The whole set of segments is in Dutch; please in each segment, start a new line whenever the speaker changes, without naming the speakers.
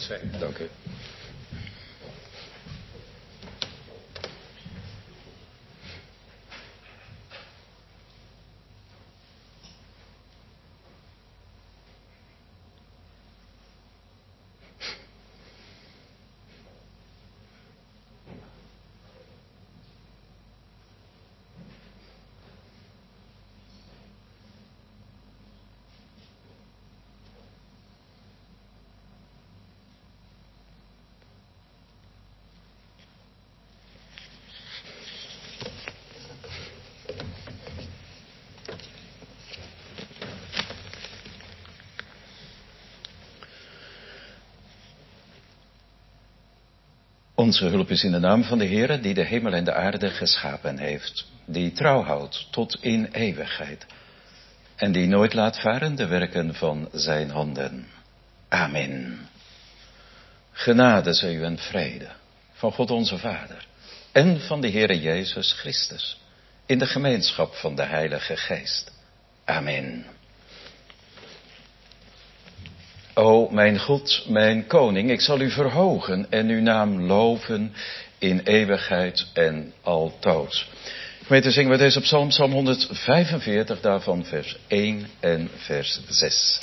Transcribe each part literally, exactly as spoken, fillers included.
zijn.
Dank u. Onze hulp is in de naam van de Heere, die de hemel en de aarde geschapen heeft, die trouw houdt tot in eeuwigheid en die nooit laat varen de werken van zijn handen. Amen. Genade zij u en vrede van God onze Vader en van de Heere Jezus Christus in de gemeenschap van de Heilige Geest. Amen. O mijn God, mijn koning, ik zal u verhogen en uw naam loven in eeuwigheid en altoos. Gemeente, zingen we deze psalm, psalm honderdvijfenveertig, daarvan vers één en vers zes.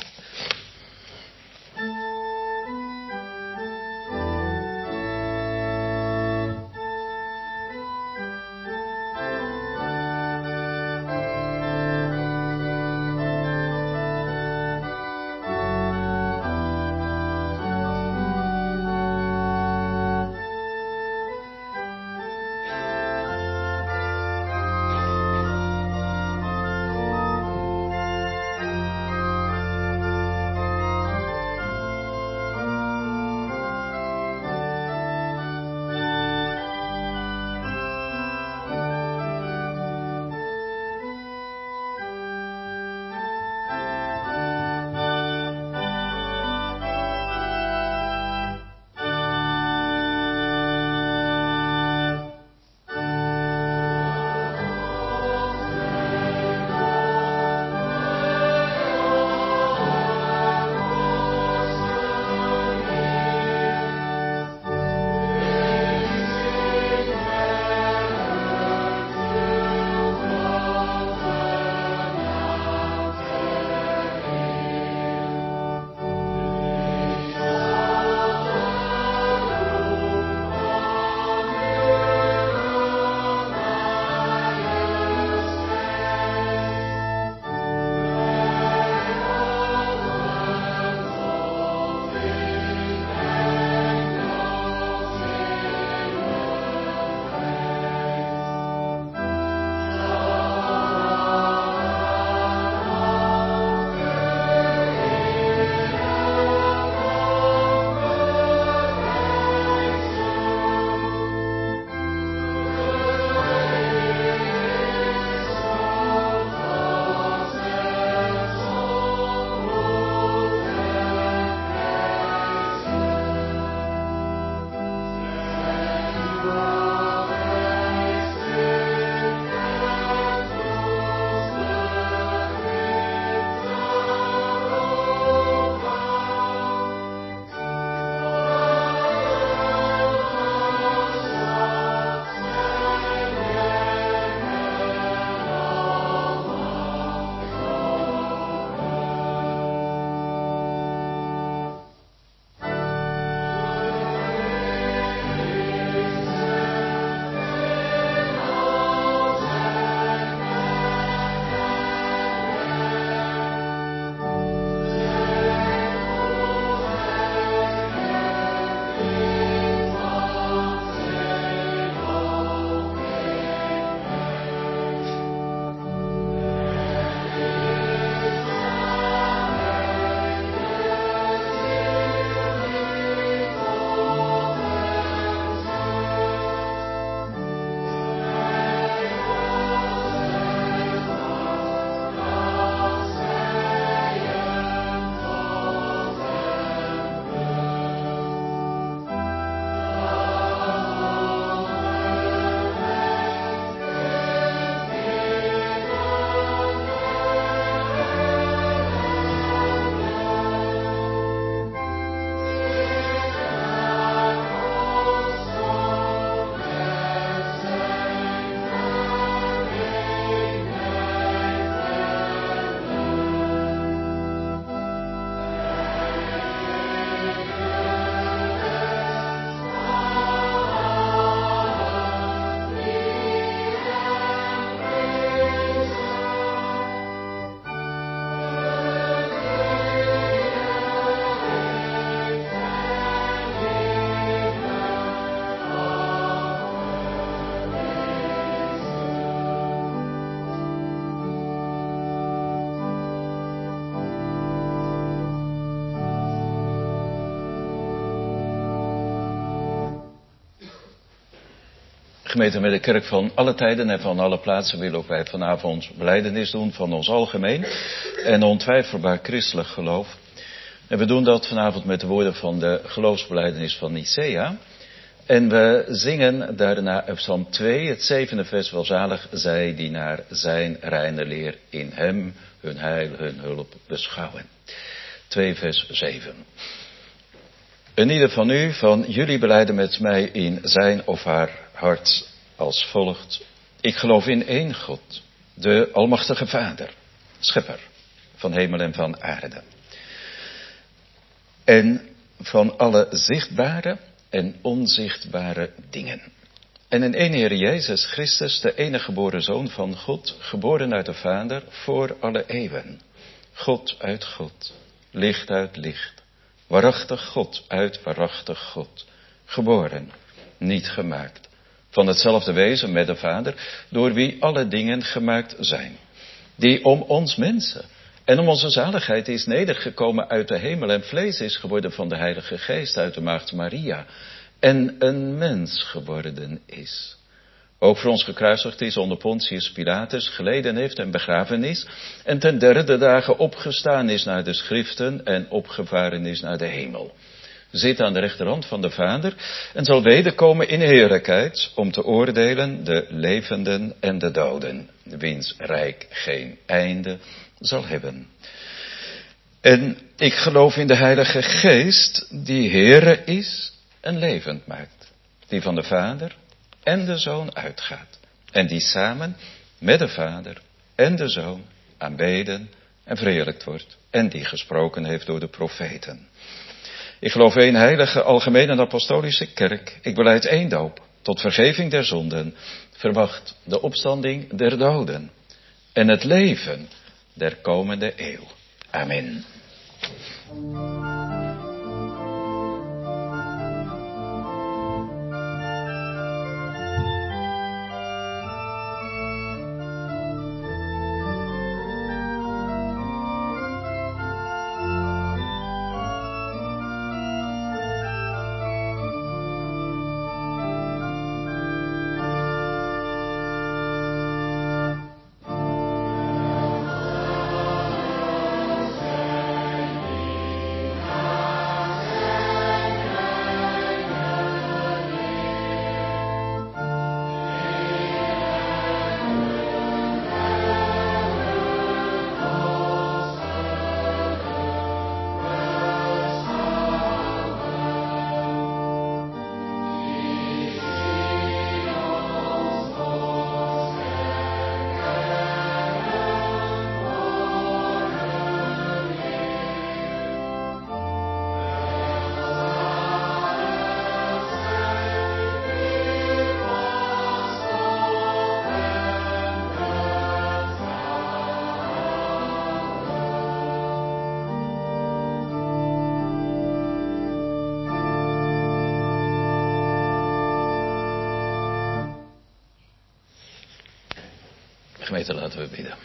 Gemeente met de kerk van alle tijden en van alle plaatsen willen ook wij vanavond belijdenis doen van ons algemeen en ontwijfelbaar christelijk geloof. En we doen dat vanavond met de woorden van de geloofsbelijdenis van Nicea. En we zingen daarna Psalm twee, het zevende vers, welzalig zij die naar zijn reine leer in hem hun heil, hun hulp beschouwen. twee vers zeven. En ieder van u, van jullie belijden met mij in zijn of haar hart als volgt. Ik geloof in één God, de almachtige Vader, schepper van hemel en van aarde. En van alle zichtbare en onzichtbare dingen. En in één Heer Jezus Christus, de enige geboren Zoon van God, geboren uit de Vader voor alle eeuwen. God uit God, licht uit licht. Waarachtig God uit waarachtig God, geboren, niet gemaakt, van hetzelfde wezen met de Vader, door wie alle dingen gemaakt zijn, die om ons mensen en om onze zaligheid is nedergekomen uit de hemel en vlees is geworden van de Heilige Geest uit de Maagd Maria en een mens geworden is. Ook voor ons gekruisigd is onder Pontius Pilatus, geleden heeft en begraven is, en ten derde dagen opgestaan is naar de schriften en opgevaren is naar de hemel. Zit aan de rechterhand van de Vader en zal wederkomen in heerlijkheid om te oordelen de levenden en de doden, wiens rijk geen einde zal hebben. En ik geloof in de Heilige Geest, die Heere is en levend maakt, die van de Vader en de Zoon uitgaat. En die samen met de Vader en de Zoon aanbeden en verheerlijkt wordt. En die gesproken heeft door de profeten. Ik geloof één heilige, algemene en apostolische kerk. Ik belijd één doop tot vergeving der zonden. Verwacht de opstanding der doden. En het leven der komende eeuw. Amen. Gemeente, laten we bidden.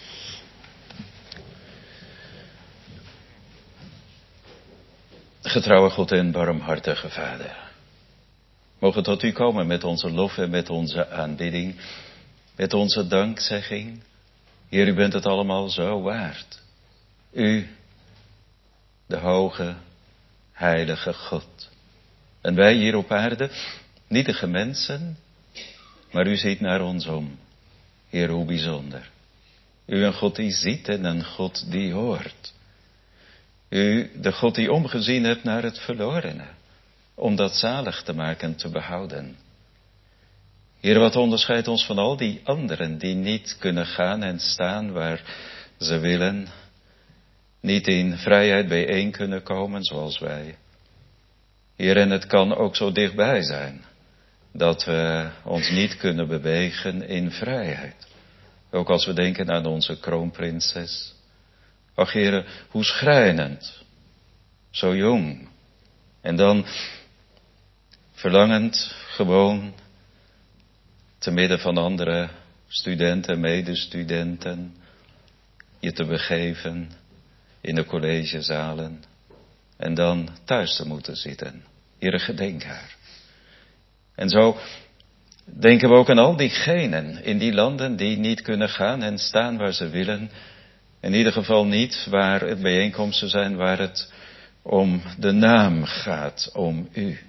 Getrouwe God en barmhartige Vader, mogen tot u komen met onze lof en met onze aanbidding, met onze dankzegging. Heer, u bent het allemaal zo waard. U, de hoge, heilige God. En wij hier op aarde, nietige mensen, maar u ziet naar ons om. Heer, hoe bijzonder. U een God die ziet en een God die hoort. U, de God die omgezien hebt naar het verlorene, om dat zalig te maken en te behouden. Heer, wat onderscheidt ons van al die anderen die niet kunnen gaan en staan waar ze willen, niet in vrijheid bijeen kunnen komen zoals wij. Heer, en het kan ook zo dichtbij zijn dat we ons niet kunnen bewegen in vrijheid. Ook als we denken aan onze kroonprinses. Ach, Heere, hoe schrijnend. Zo jong. En dan verlangend gewoon te midden van andere studenten, medestudenten, je te begeven in de collegezalen en dan thuis te moeten zitten. Heere, gedenk haar. En zo Denken we ook aan al diegenen in die landen die niet kunnen gaan en staan waar ze willen. In ieder geval niet waar het bijeenkomsten zijn, waar het om de naam gaat, om u.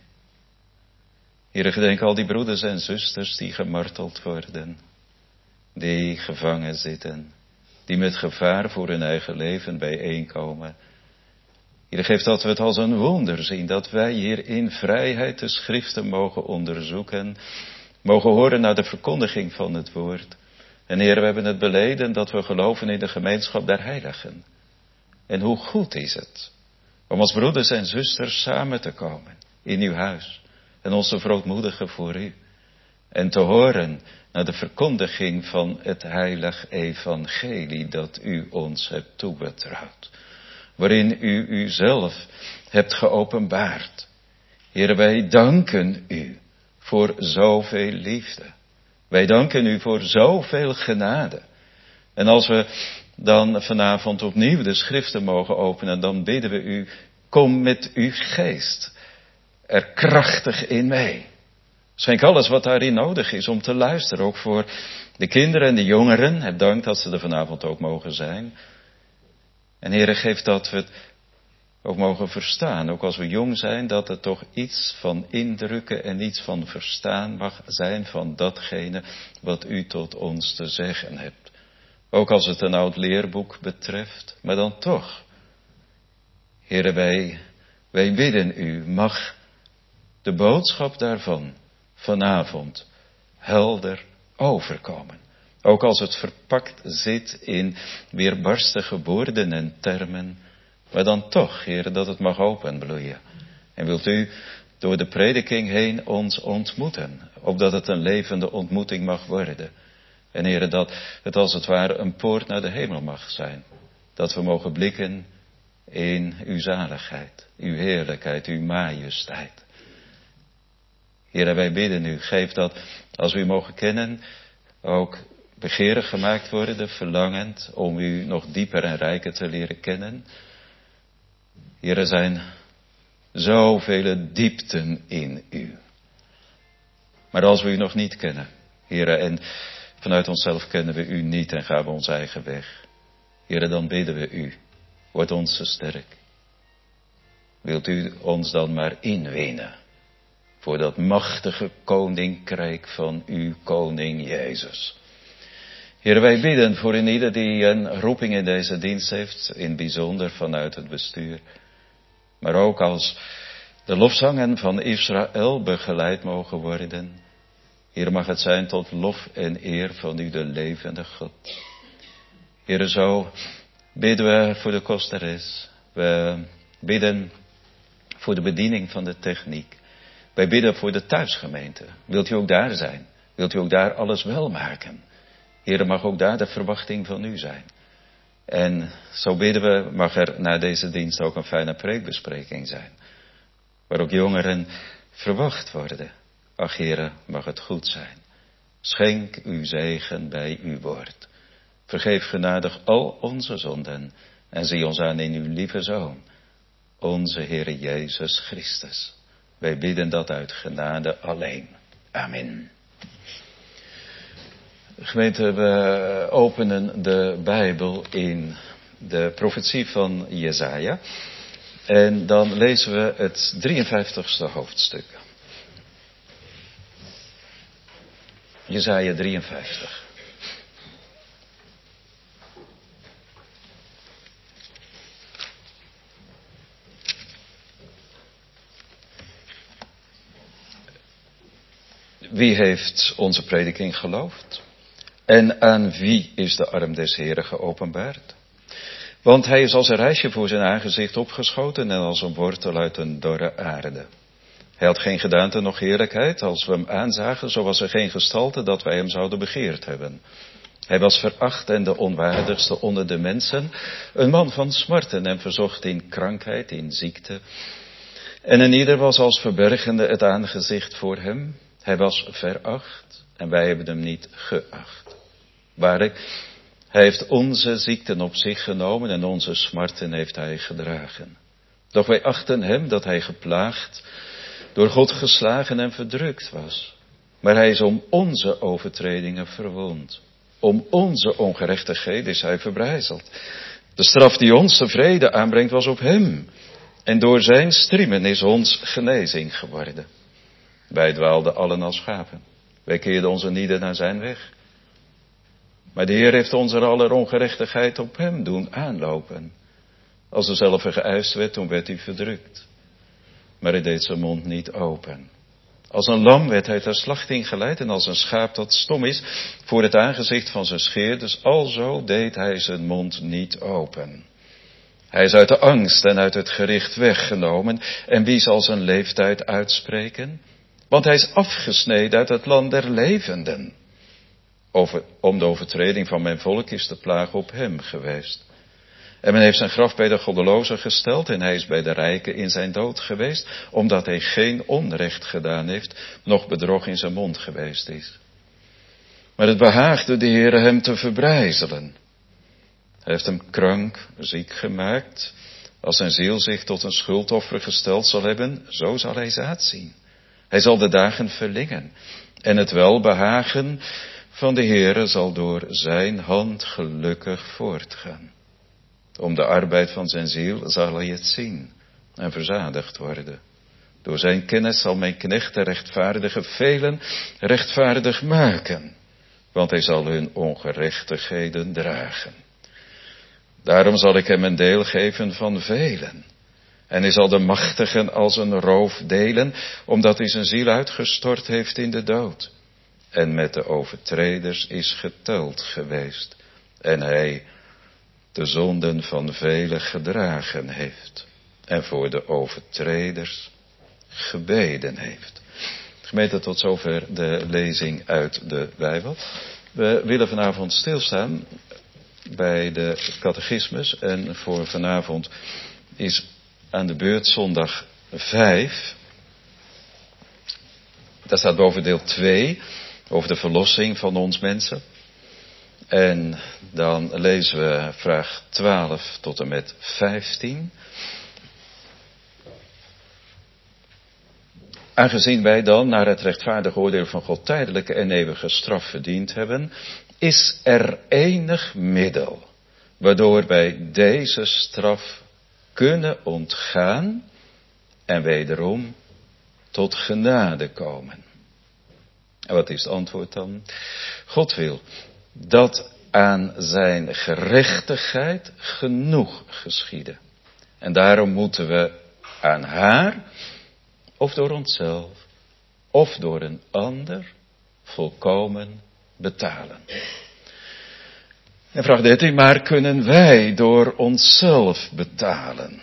Heere, gedenk al die broeders en zusters die gemarteld worden, die gevangen zitten, die met gevaar voor hun eigen leven bijeenkomen. Heere, geef dat we het als een wonder zien, dat wij hier in vrijheid de schriften mogen onderzoeken, mogen horen naar de verkondiging van het woord. En Heer, we hebben het beleden dat we geloven in de gemeenschap der heiligen. En hoe goed is het om als broeders en zusters samen te komen in uw huis en ons te verootmoedigen voor u. En te horen naar de verkondiging van het heilig evangelie dat u ons hebt toebetrouwd. Waarin u uzelf hebt geopenbaard. Heer, wij danken u voor zoveel liefde. Wij danken u voor zoveel genade. En als we dan vanavond opnieuw de schriften mogen openen, dan bidden we u, kom met uw geest er krachtig in mee. Schenk alles wat daarin nodig is om te luisteren, ook voor de kinderen en de jongeren. Heb dank dat ze er vanavond ook mogen zijn. En Heere, geef dat we het ook mogen verstaan, ook als we jong zijn, dat er toch iets van indrukken en iets van verstaan mag zijn van datgene wat u tot ons te zeggen hebt. Ook als het een oud leerboek betreft, maar dan toch. Heere, wij, wij bidden u, mag de boodschap daarvan vanavond helder overkomen. Ook als het verpakt zit in weerbarstige woorden en termen. Maar dan toch, Heer, dat het mag openbloeien. En wilt u door de prediking heen ons ontmoeten. Opdat het een levende ontmoeting mag worden. En Heer, dat het als het ware een poort naar de hemel mag zijn. Dat we mogen blikken in uw zaligheid, uw heerlijkheid, uw majesteit. Heer, wij bidden u, geef dat als we u mogen kennen, ook begeerig gemaakt worden, verlangend om u nog dieper en rijker te leren kennen. Heer, er zijn zoveel diepten in u. Maar als we u nog niet kennen, Heer, en vanuit onszelf kennen we u niet en gaan we ons eigen weg. Heer, dan bidden we u, word ons zo sterk. Wilt u ons dan maar inwinnen voor dat machtige koninkrijk van uw koning Jezus. Heer, wij bidden voor een ieder die een roeping in deze dienst heeft, in het bijzonder vanuit het bestuur. Maar ook als de lofzangen van Israël begeleid mogen worden. Heer, mag het zijn tot lof en eer van u, de levende God. Heer, zo bidden we voor de kosteres. We bidden voor de bediening van de techniek. Wij bidden voor de thuisgemeente. Wilt u ook daar zijn? Wilt u ook daar alles wel maken? Heer, mag ook daar de verwachting van u zijn. En zo bidden we, mag er na deze dienst ook een fijne preekbespreking zijn. Waar ook jongeren verwacht worden. Ach Heere, mag het goed zijn. Schenk uw zegen bij uw woord. Vergeef genadig al onze zonden. En zie ons aan in uw lieve Zoon, onze Heere Jezus Christus. Wij bidden dat uit genade alleen. Amen. Gemeente, we openen de Bijbel in de profetie van Jesaja. En dan lezen we het drieënvijftigste hoofdstuk. Jesaja drieënvijftig. Wie heeft onze prediking geloofd? En aan wie is de arm des Heeren geopenbaard? Want hij is als een rijsje voor zijn aangezicht opgeschoten en als een wortel uit een dorre aarde. Hij had geen gedaante noch heerlijkheid. Als we hem aanzagen, zo was er geen gestalte dat wij hem zouden begeerd hebben. Hij was veracht en de onwaardigste onder de mensen. Een man van smarten en verzocht in krankheid, in ziekte. En een ieder was als verbergende het aangezicht voor hem. Hij was veracht en wij hebben hem niet geacht. Waarlijk, hij heeft onze ziekten op zich genomen en onze smarten heeft hij gedragen. Doch wij achten hem dat hij geplaagd, door God geslagen en verdrukt was. Maar hij is om onze overtredingen verwond. Om onze ongerechtigheden is hij verbrijzeld. De straf die ons de vrede aanbrengt was op hem. En door zijn striemen is ons genezing geworden. Wij dwaalden allen als schapen. Wij keerden onze nieden naar zijn weg. Maar de Heer heeft onze aller ongerechtigheid op hem doen aanlopen. Als er zelf geëist werd, toen werd hij verdrukt. Maar hij deed zijn mond niet open. Als een lam werd hij ter slachting geleid en als een schaap dat stom is voor het aangezicht van zijn scheerders, alzo deed hij zijn mond niet open. Hij is uit de angst en uit het gericht weggenomen en wie zal zijn leeftijd uitspreken? Want hij is afgesneden uit het land der levenden. Over, om de overtreding van mijn volk is de plaag op hem geweest. En men heeft zijn graf bij de goddelozen gesteld en hij is bij de rijken in zijn dood geweest, omdat hij geen onrecht gedaan heeft, noch bedrog in zijn mond geweest is. Maar het behaagde de Heere hem te verbrijzelen. Hij heeft hem krank, ziek gemaakt. Als zijn ziel zich tot een schuldoffer gesteld zal hebben, zo zal hij zaad zien. Hij zal de dagen verlengen en het welbehagen van de Heere zal door zijn hand gelukkig voortgaan. Om de arbeid van zijn ziel zal hij het zien en verzadigd worden. Door zijn kennis zal mijn knecht de rechtvaardige velen rechtvaardig maken, want hij zal hun ongerechtigheden dragen. Daarom zal ik hem een deel geven van velen. En hij zal de machtigen als een roof delen, omdat hij zijn ziel uitgestort heeft in de dood. En met de overtreders is geteld geweest. En hij de zonden van velen gedragen heeft. En voor de overtreders gebeden heeft. Gemeente, tot zover de lezing uit de Bijbel. We willen vanavond stilstaan bij de catechismus. En voor vanavond is aan de beurt zondag vijf. Daar staat boven deel twee. Over de verlossing van ons mensen. En dan lezen we vraag twaalf tot en met vijftien. Aangezien wij dan naar het rechtvaardig oordeel van God tijdelijke en eeuwige straf verdiend hebben, is er enig middel waardoor wij deze straf kunnen ontgaan en wederom tot genade komen. En wat is het antwoord dan? God wil dat aan zijn gerechtigheid genoeg geschieden. En daarom moeten we aan haar, of door onszelf, of door een ander, volkomen betalen. En vraag dertien, maar kunnen wij door onszelf betalen?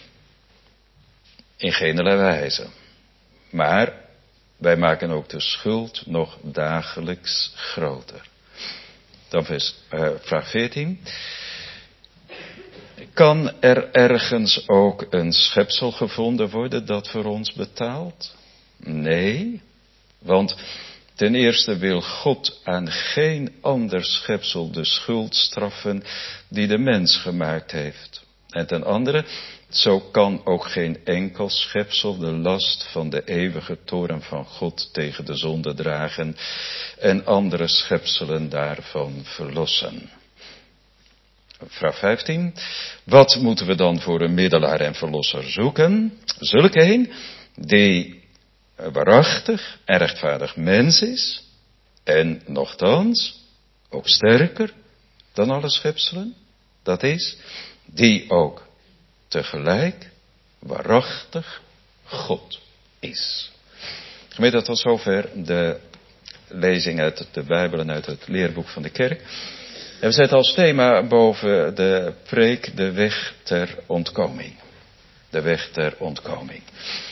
In geen wijze. Maar wij maken ook de schuld nog dagelijks groter. Dan vers, uh, vraag veertien. Kan er ergens ook een schepsel gevonden worden dat voor ons betaalt? Nee, want ten eerste wil God aan geen ander schepsel de schuld straffen die de mens gemaakt heeft. En ten andere, zo kan ook geen enkel schepsel de last van de eeuwige toorn van God tegen de zonde dragen en andere schepselen daarvan verlossen. Vraag vijftien. Wat moeten we dan voor een middelaar en verlosser zoeken? Zulk een die waarachtig en rechtvaardig mens is en nochtans ook sterker dan alle schepselen. Dat is, die ook tegelijk waarachtig God is. Gemeente, tot zover de lezing uit de Bijbel en uit het leerboek van de kerk. En we zetten als thema boven de preek de weg ter ontkoming. De weg ter ontkoming.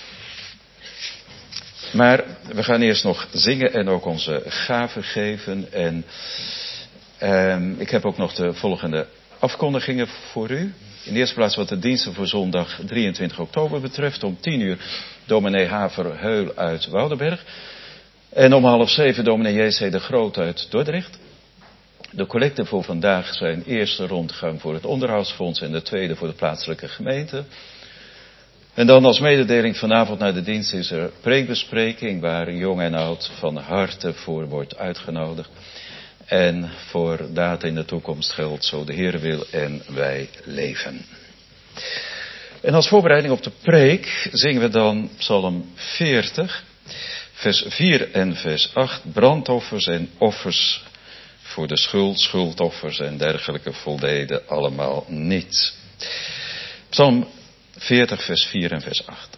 Maar we gaan eerst nog zingen en ook onze gaven geven. En eh, ik heb ook nog de volgende afkondigingen voor u. In de eerste plaats wat de diensten voor zondag drieëntwintig oktober betreft. Om tien uur dominee Haverheul uit Woudenberg. En om half zeven dominee J C de Groot uit Dordrecht. De collecten voor vandaag zijn eerste rondgang voor het onderhoudsfonds en de tweede voor de plaatselijke gemeente. En dan als mededeling vanavond naar de dienst is er preekbespreking waar jong en oud van harte voor wordt uitgenodigd. En voor data in de toekomst geldt zo de Heer wil en wij leven. En als voorbereiding op de preek zingen we dan Psalm veertig, vers vier en vers acht. Brandoffers en offers voor de schuld, schuldoffers en dergelijke voldeden allemaal niet. Psalm veertig, vers vier en vers acht.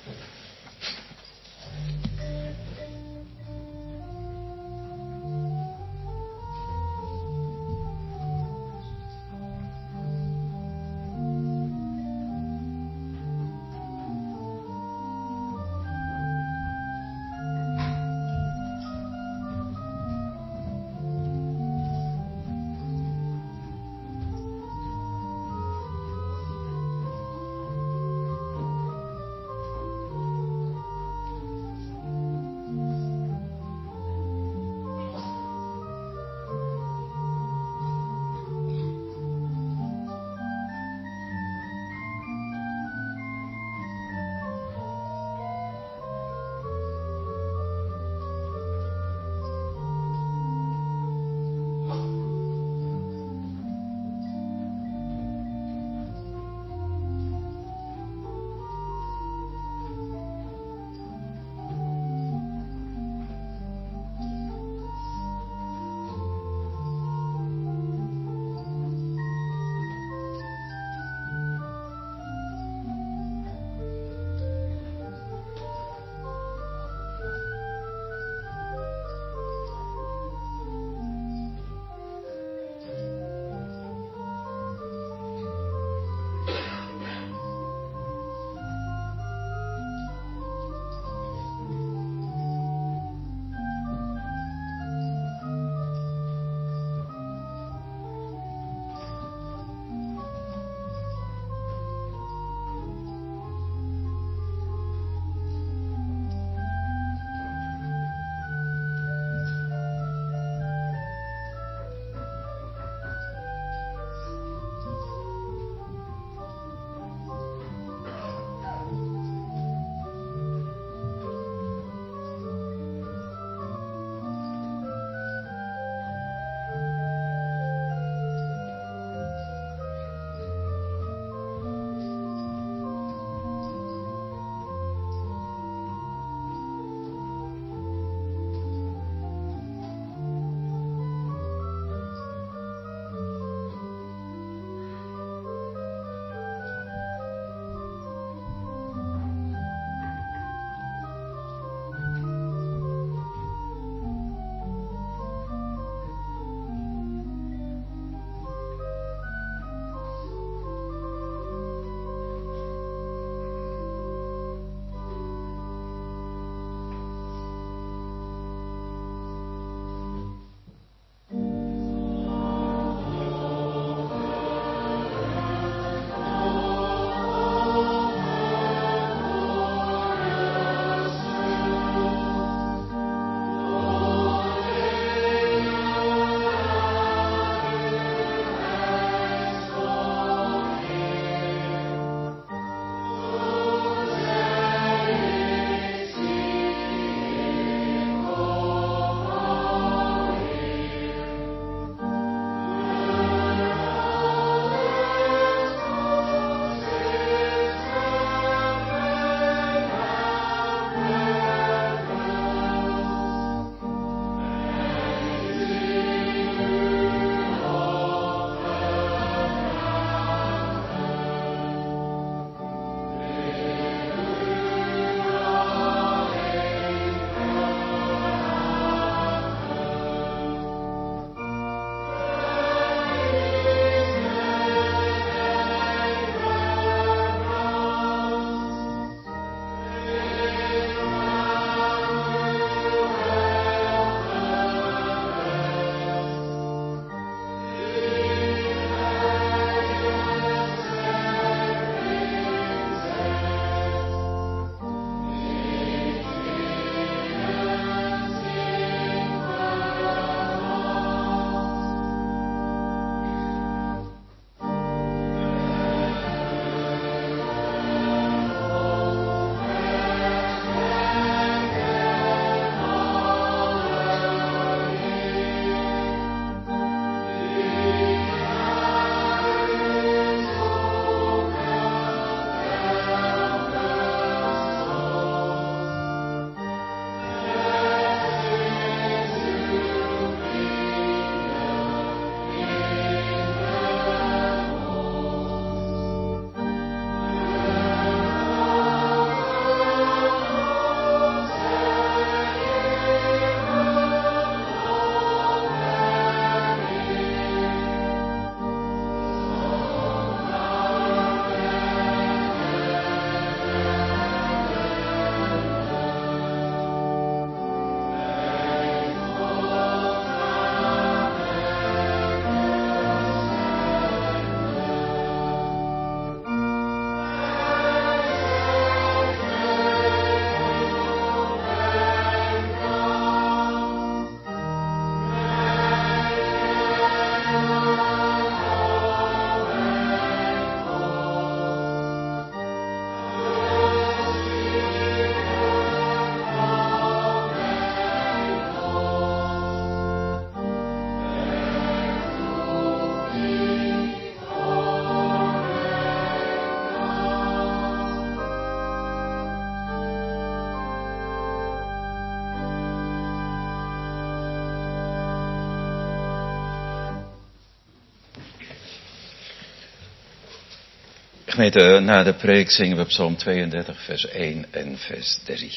Gemeente, na de preek zingen we Psalm tweeëndertig, vers één en vers drie.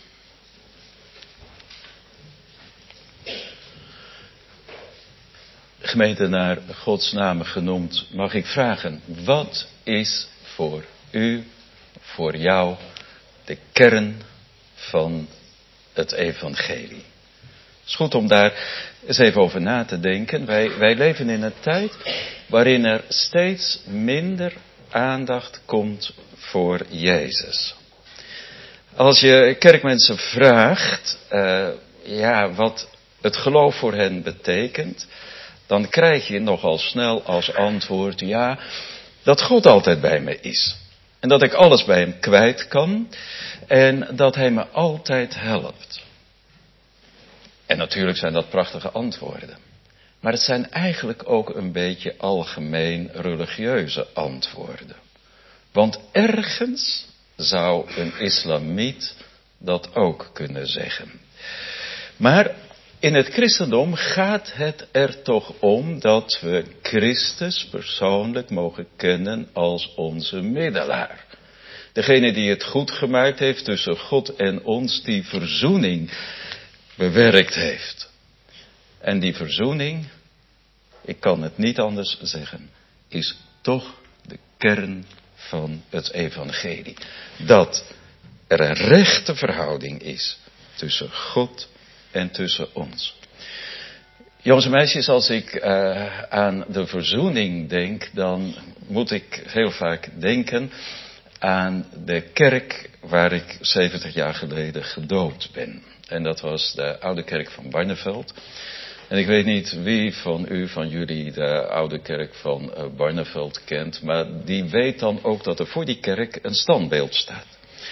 Gemeente, naar Gods naam genoemd, mag ik vragen, wat is voor u, voor jou, de kern van het evangelie? Het is goed om daar eens even over na te denken. Wij, wij leven in een tijd waarin er steeds minder aandacht komt voor Jezus. Als je kerkmensen vraagt, uh, ja, wat het geloof voor hen betekent, dan krijg je nogal snel als antwoord, ja, dat God altijd bij me is. En dat ik alles bij hem kwijt kan en dat hij me altijd helpt. En natuurlijk zijn dat prachtige antwoorden. Maar het zijn eigenlijk ook een beetje algemeen religieuze antwoorden. Want ergens zou een islamiet dat ook kunnen zeggen. Maar in het christendom gaat het er toch om dat we Christus persoonlijk mogen kennen als onze middelaar. Degene die het goed gemaakt heeft tussen God en ons, die verzoening bewerkt heeft. En die verzoening, ik kan het niet anders zeggen, is toch de kern van het evangelie. Dat er een rechte verhouding is tussen God en tussen ons. Jongens en meisjes, als ik uh, aan de verzoening denk, dan moet ik heel vaak denken aan de kerk waar ik zeventig jaar geleden gedoopt ben. En dat was de oude kerk van Barneveld. En ik weet niet wie van u, van jullie, de oude kerk van uh, Barneveld kent, maar die weet dan ook dat er voor die kerk een standbeeld staat.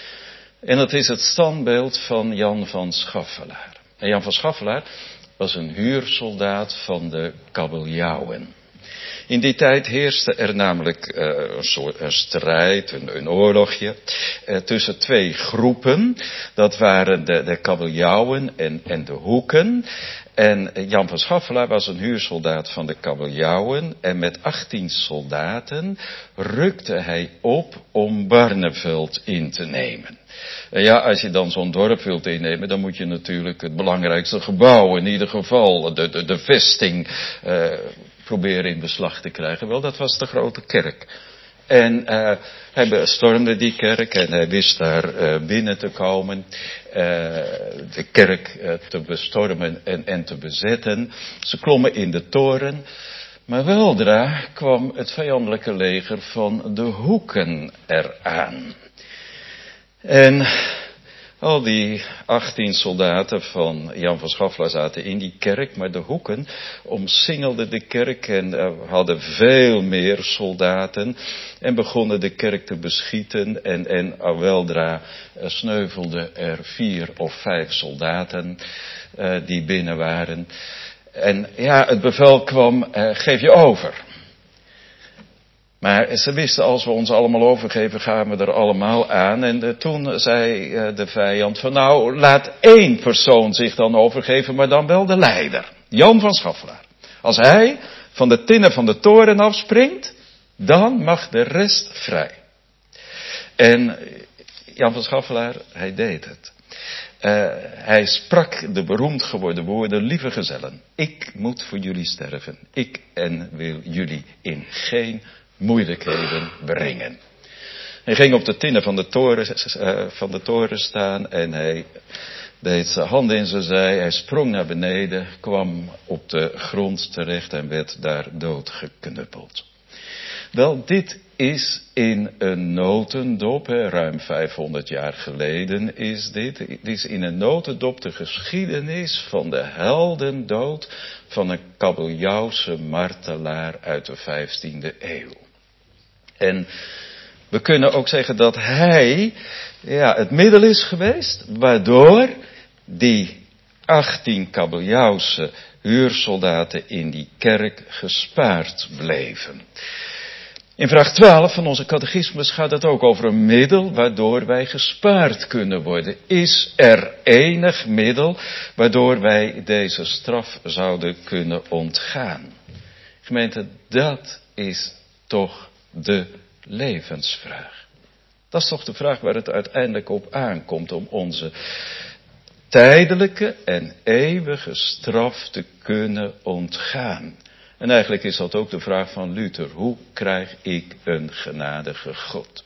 En dat is het standbeeld van Jan van Schaffelaar. En Jan van Schaffelaar was een huursoldaat van de kabeljauwen. In die tijd heerste er namelijk uh, een soort een strijd, een, een oorlogje, uh, tussen twee groepen. Dat waren de, de kabeljauwen en, en de hoeken. En Jan van Schaffelaar was een huursoldaat van de kabeljauwen. En met achttien soldaten rukte hij op om Barneveld in te nemen. En ja, als je dan zo'n dorp wilt innemen, dan moet je natuurlijk het belangrijkste gebouw, in ieder geval de, de, de vesting, uh, proberen in beslag te krijgen. Wel, dat was de grote kerk. En uh, hij bestormde die kerk en hij wist daar uh, binnen te komen, uh, de kerk uh, te bestormen en, en te bezetten. Ze klommen in de toren, maar weldra kwam het vijandelijke leger van de hoeken eraan. En al die achttien soldaten van Jan van Schaffelaar zaten in die kerk, maar de hoeken omsingelden de kerk en uh, hadden veel meer soldaten en begonnen de kerk te beschieten en, en uh, weldra uh, sneuvelden er vier of vijf soldaten uh, die binnen waren. En ja, het bevel kwam, uh, geef je over. Maar ze wisten, als we ons allemaal overgeven, gaan we er allemaal aan. En de, toen zei uh, de vijand van nou, laat één persoon zich dan overgeven, maar dan wel de leider. Jan van Schaffelaar. Als hij van de tinnen van de toren afspringt, dan mag de rest vrij. En Jan van Schaffelaar, hij deed het. Uh, hij sprak de beroemd geworden woorden, lieve gezellen, ik moet voor jullie sterven. Ik en wil jullie in geen moeilijkheden brengen. Hij ging op de tinnen van de toren, uh, van de toren staan en hij deed zijn handen in zijn zij. Hij sprong naar beneden, kwam op de grond terecht en werd daar doodgeknuppeld. Wel, dit is in een notendop, hè, ruim vijfhonderd jaar geleden is dit. Het is in een notendop de geschiedenis van de heldendood van een kabeljauwse martelaar uit de vijftiende eeuw. En we kunnen ook zeggen dat hij ja, het middel is geweest waardoor die achttien kabeljauwse huursoldaten in die kerk gespaard bleven. In vraag twaalf van onze catechismus gaat het ook over een middel waardoor wij gespaard kunnen worden. Is er enig middel waardoor wij deze straf zouden kunnen ontgaan? Gemeente, dat is toch de levensvraag. Dat is toch de vraag waar het uiteindelijk op aankomt, om onze tijdelijke en eeuwige straf te kunnen ontgaan. En eigenlijk is dat ook de vraag van Luther. Hoe krijg ik een genadige God?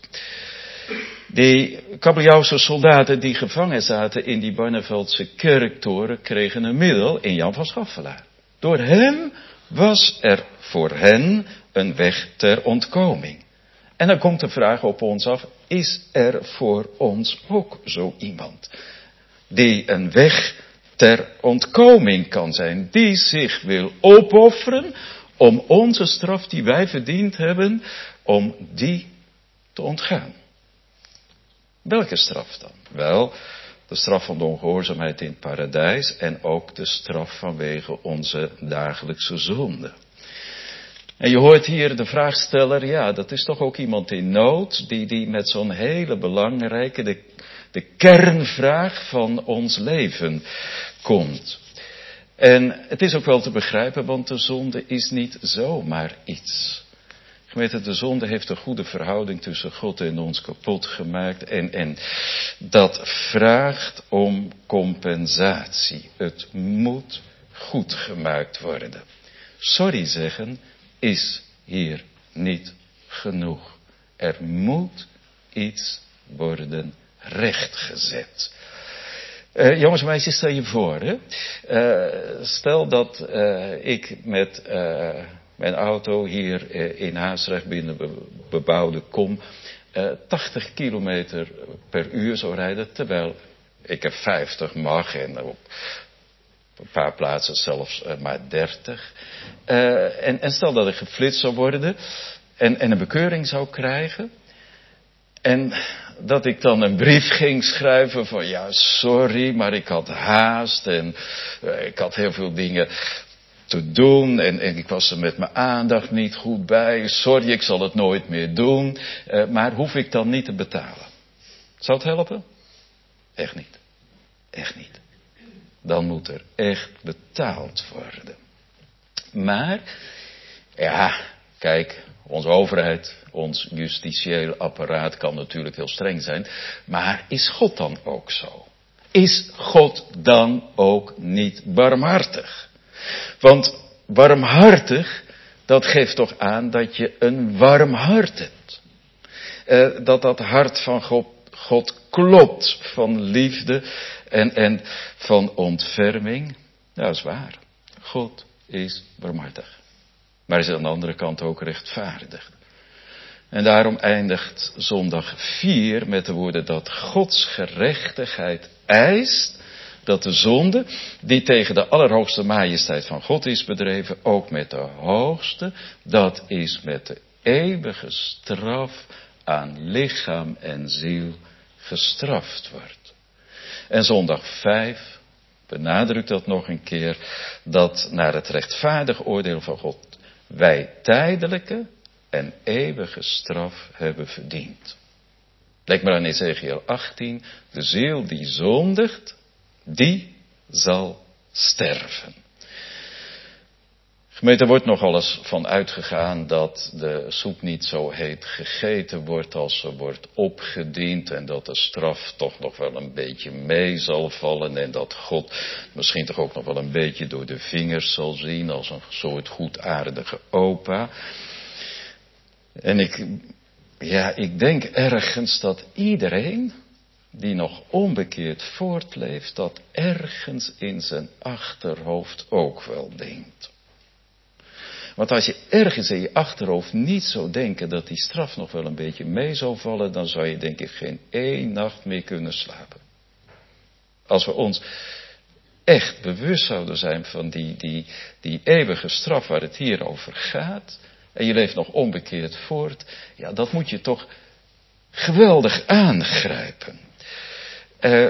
Die kabeljauwse soldaten die gevangen zaten in die Barneveldse kerktoren kregen een middel in Jan van Schaffelaar. Door hem was er voor hen een weg ter ontkoming. En dan komt de vraag op ons af, is er voor ons ook zo iemand? Die een weg ter ontkoming kan zijn. Die zich wil opofferen om onze straf die wij verdiend hebben, om die te ontgaan. Welke straf dan? Wel, de straf van de ongehoorzaamheid in het paradijs en ook de straf vanwege onze dagelijkse zonde. En je hoort hier de vraagsteller, ja, dat is toch ook iemand in nood, die, die met zo'n hele belangrijke, de, de kernvraag van ons leven komt. En het is ook wel te begrijpen, want de zonde is niet zomaar iets. Gemeente, de zonde heeft een goede verhouding tussen God en ons kapot gemaakt. En, en dat vraagt om compensatie. Het moet goed gemaakt worden. Sorry zeggen is hier niet genoeg. Er moet iets worden rechtgezet. Uh, jongens en meisjes, stel je voor, hè? Uh, stel dat uh, ik met uh, mijn auto hier uh, in Haasrecht binnen be- bebouwde kom uh, tachtig kilometer per uur zou rijden, terwijl ik er vijftig mag en op een paar plaatsen zelfs uh, maar dertig. Uh, en, en stel dat ik geflitst zou worden en, en een bekeuring zou krijgen. En dat ik dan een brief ging schrijven van ja, sorry, maar ik had haast en uh, ik had heel veel dingen te doen en, en ik was er met mijn aandacht niet goed bij. Sorry, ik zal het nooit meer doen, uh, maar hoef ik dan niet te betalen? Zou het helpen? Echt niet. Echt niet. Dan moet er echt betaald worden. Maar, ja, kijk, onze overheid, ons justitieel apparaat kan natuurlijk heel streng zijn. Maar is God dan ook zo? Is God dan ook niet barmhartig? Want barmhartig, dat geeft toch aan dat je een warm hart hebt. Uh, dat dat hart van God, God klopt van liefde en, en van ontferming. Ja, dat is waar. God is barmhartig. Maar is aan de andere kant ook rechtvaardig. En daarom eindigt zondag vier met de woorden dat Gods gerechtigheid eist dat de zonde die tegen de allerhoogste majesteit van God is bedreven, ook met de hoogste, dat is met de eeuwige straf aan lichaam en ziel gestraft wordt. En zondag vijf benadrukt dat nog een keer, dat naar het rechtvaardig oordeel van God wij tijdelijke en eeuwige straf hebben verdiend. Denk maar aan Ezechiel achttien, de ziel die zondigt, die zal sterven. Gemeente, er wordt nogal eens van uitgegaan dat de soep niet zo heet gegeten wordt als ze wordt opgediend en dat de straf toch nog wel een beetje mee zal vallen en dat God misschien toch ook nog wel een beetje door de vingers zal zien als een soort goedaardige opa. En ik, ja, ik denk ergens dat iedereen die nog onbekeerd voortleeft, dat ergens in zijn achterhoofd ook wel denkt. Want als je ergens in je achterhoofd niet zou denken dat die straf nog wel een beetje mee zou vallen, dan zou je denk ik geen één nacht meer kunnen slapen. Als we ons echt bewust zouden zijn van die, die, die eeuwige straf waar het hier over gaat, en je leeft nog onbekeerd voort, ja, dat moet je toch geweldig aangrijpen. Uh,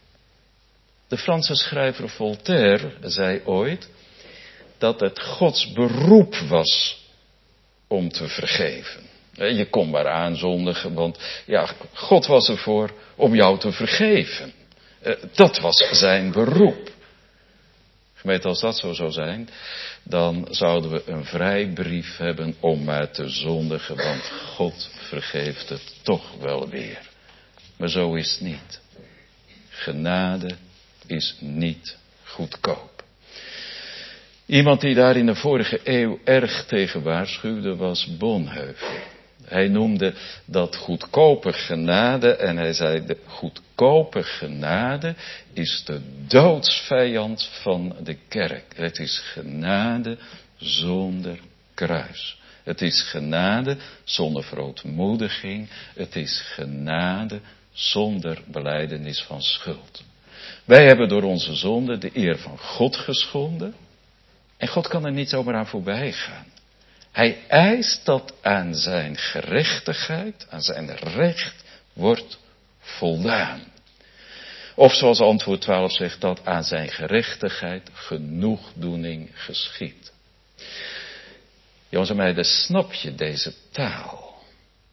de Franse schrijver Voltaire zei ooit dat het Gods beroep was om te vergeven. Je kon maar aanzondigen, want ja, God was ervoor om jou te vergeven. Uh, dat was zijn beroep. Gemeente, als dat zo zou zijn, dan zouden we een vrijbrief hebben om maar te zondigen, want God vergeeft het toch wel weer. Maar zo is het niet. Genade is niet goedkoop. Iemand die daar in de vorige eeuw erg tegen waarschuwde was Bonhoeffer. Hij noemde dat goedkope genade en hij zei de goedkope genade is de doodsvijand van de kerk. Het is genade zonder kruis. Het is genade zonder verootmoediging. Het is genade zonder belijdenis van schuld. Wij hebben door onze zonde de eer van God geschonden. En God kan er niet zomaar aan voorbij gaan. Hij eist dat aan zijn gerechtigheid, aan zijn recht, wordt voldaan. Of zoals antwoord twaalf zegt, dat aan zijn gerechtigheid genoegdoening geschiet. Jongens en meiden, snap je deze taal?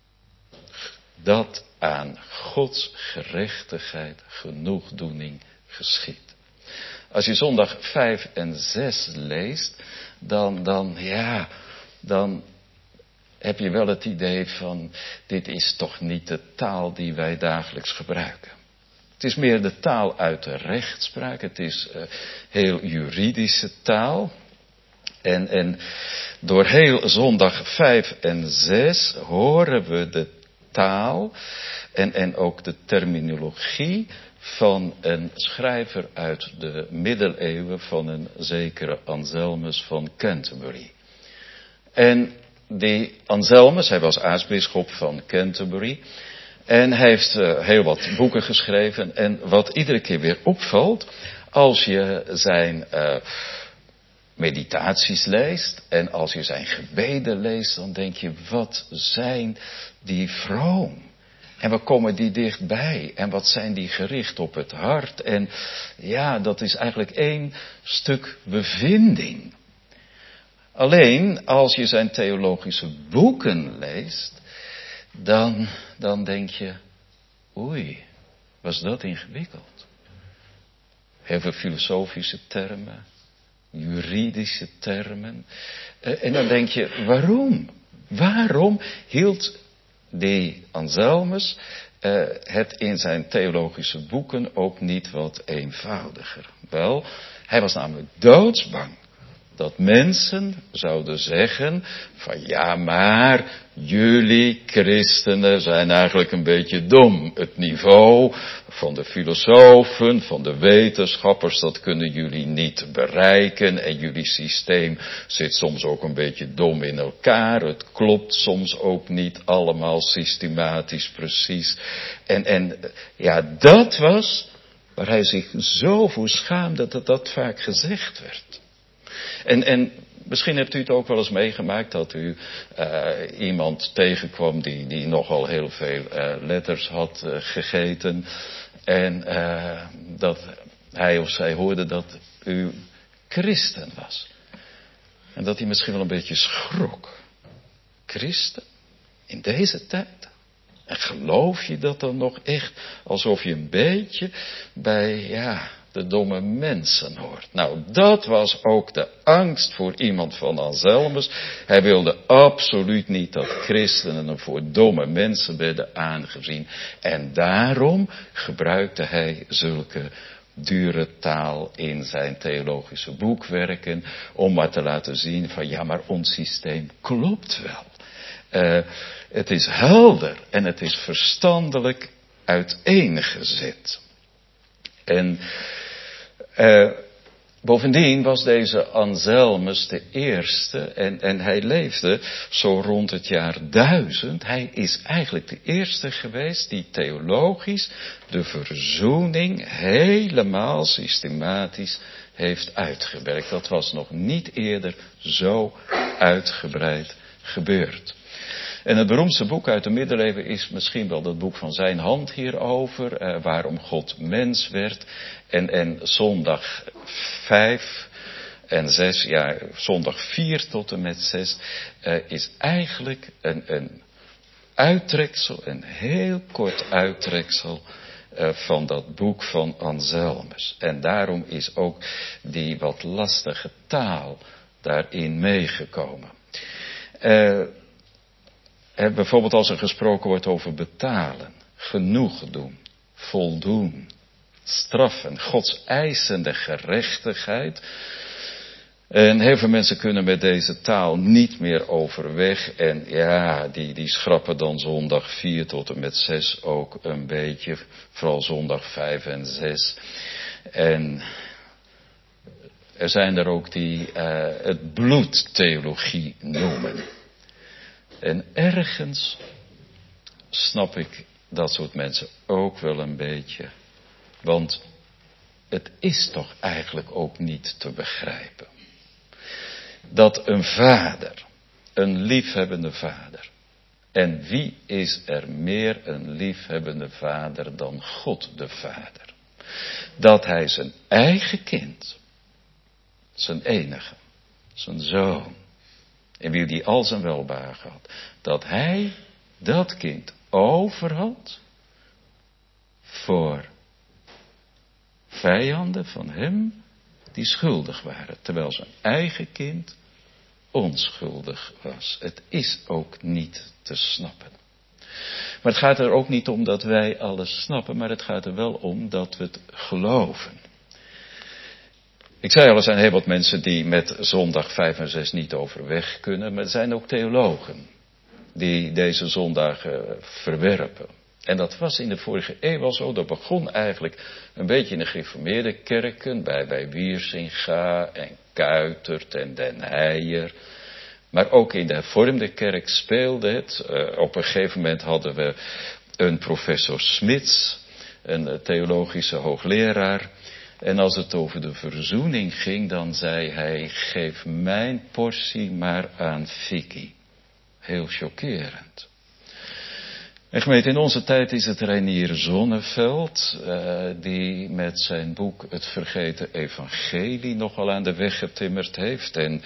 Dat aan Gods gerechtigheid genoegdoening geschiet. Als je zondag vijf en zes leest, dan, dan, ja, dan heb je wel het idee van, dit is toch niet de taal die wij dagelijks gebruiken. Het is meer de taal uit de rechtspraak, het is uh, heel juridische taal. En, en door heel zondag vijf en zes horen we de taal en, en ook de terminologie van een schrijver uit de middeleeuwen, van een zekere Anselmus van Canterbury. En die Anselmus, hij was aartsbisschop van Canterbury. En hij heeft uh, heel wat boeken geschreven. En wat iedere keer weer opvalt, als je zijn uh, meditaties leest en als je zijn gebeden leest, dan denk je, wat zijn die vroom. En wat komen die dichtbij? En wat zijn die gericht op het hart? En ja, dat is eigenlijk één stuk bevinding. Alleen, als je zijn theologische boeken leest, dan, dan denk je, oei, was dat ingewikkeld. Heel veel filosofische termen, juridische termen. En dan denk je, waarom? Waarom hield die Anselmus uh, het in zijn theologische boeken ook niet wat eenvoudiger? Wel, hij was namelijk doodsbang dat mensen zouden zeggen van ja, maar jullie christenen zijn eigenlijk een beetje dom. Het niveau van de filosofen, van de wetenschappers, dat kunnen jullie niet bereiken. En jullie systeem zit soms ook een beetje dom in elkaar. Het klopt soms ook niet allemaal systematisch precies. En, en ja, dat was waar hij zich zo voor schaamde dat dat vaak gezegd werd. En, en misschien hebt u het ook wel eens meegemaakt dat u uh, iemand tegenkwam die, die nogal heel veel uh, letters had uh, gegeten. En uh, dat hij of zij hoorde dat u christen was. En dat hij misschien wel een beetje schrok. Christen? In deze tijd? En geloof je dat dan nog echt? Alsof je een beetje bij, ja, de domme mensen hoort. Nou, dat was ook de angst voor iemand van Anselmus. Hij wilde absoluut niet dat christenen voor domme mensen werden aangezien. En daarom gebruikte hij zulke dure taal in zijn theologische boekwerken, om maar te laten zien van ja, maar ons systeem klopt wel. Uh, het is helder en het is verstandelijk uiteengezet. En uh, bovendien was deze Anselmus de eerste, en, en hij leefde zo rond het jaar duizend. Hij is eigenlijk de eerste geweest die theologisch de verzoening helemaal systematisch heeft uitgewerkt. Dat was nog niet eerder zo uitgebreid gebeurd. En het beroemdste boek uit de middeleeuwen is misschien wel dat boek van zijn hand hierover, eh, waarom God mens werd. En, en zondag vijf en zes, ja, zondag vier tot en met zes, eh, is eigenlijk een, een uittreksel, een heel kort uittreksel uh, van dat boek van Anselmus. En daarom is ook die wat lastige taal daarin meegekomen. Uh, eh, bijvoorbeeld als er gesproken wordt over betalen, genoeg doen, voldoen, straffen, Gods eisende gerechtigheid. En heel veel mensen kunnen met deze taal niet meer overweg. En ja, die, die schrappen dan zondag vier tot en met zes ook een beetje. Vooral zondag vijf en zes. En er zijn er ook die uh, het bloedtheologie noemen. En ergens snap ik dat soort mensen ook wel een beetje. Want het is toch eigenlijk ook niet te begrijpen. Dat een vader, een liefhebbende vader. En wie is er meer een liefhebbende vader dan God de Vader? Dat hij zijn eigen kind, zijn enige, zijn zoon, in wie hij al zijn welbehagen had, dat hij dat kind over had voor vijanden van hem die schuldig waren, terwijl zijn eigen kind onschuldig was. Het is ook niet te snappen. Maar het gaat er ook niet om dat wij alles snappen, maar het gaat er wel om dat we het geloven. Ik zei al, er zijn heel wat mensen die met zondag vijf en zes niet overweg kunnen, maar er zijn ook theologen die deze zondagen verwerpen. En dat was in de vorige eeuw al zo. Dat begon eigenlijk een beetje in de gereformeerde kerken. Bij, bij Wiersinga en Kuitert en Den Heijer. Maar ook in de hervormde kerk speelde het. Uh, op een gegeven moment hadden we een professor Smits. Een theologische hoogleraar. En als het over de verzoening ging, dan zei hij: geef mijn portie maar aan Vicky. Heel chockerend. En gemeente, in onze tijd is het Reinier Zonneveld, uh, die met zijn boek Het Vergeten Evangelie nogal aan de weg getimmerd heeft. En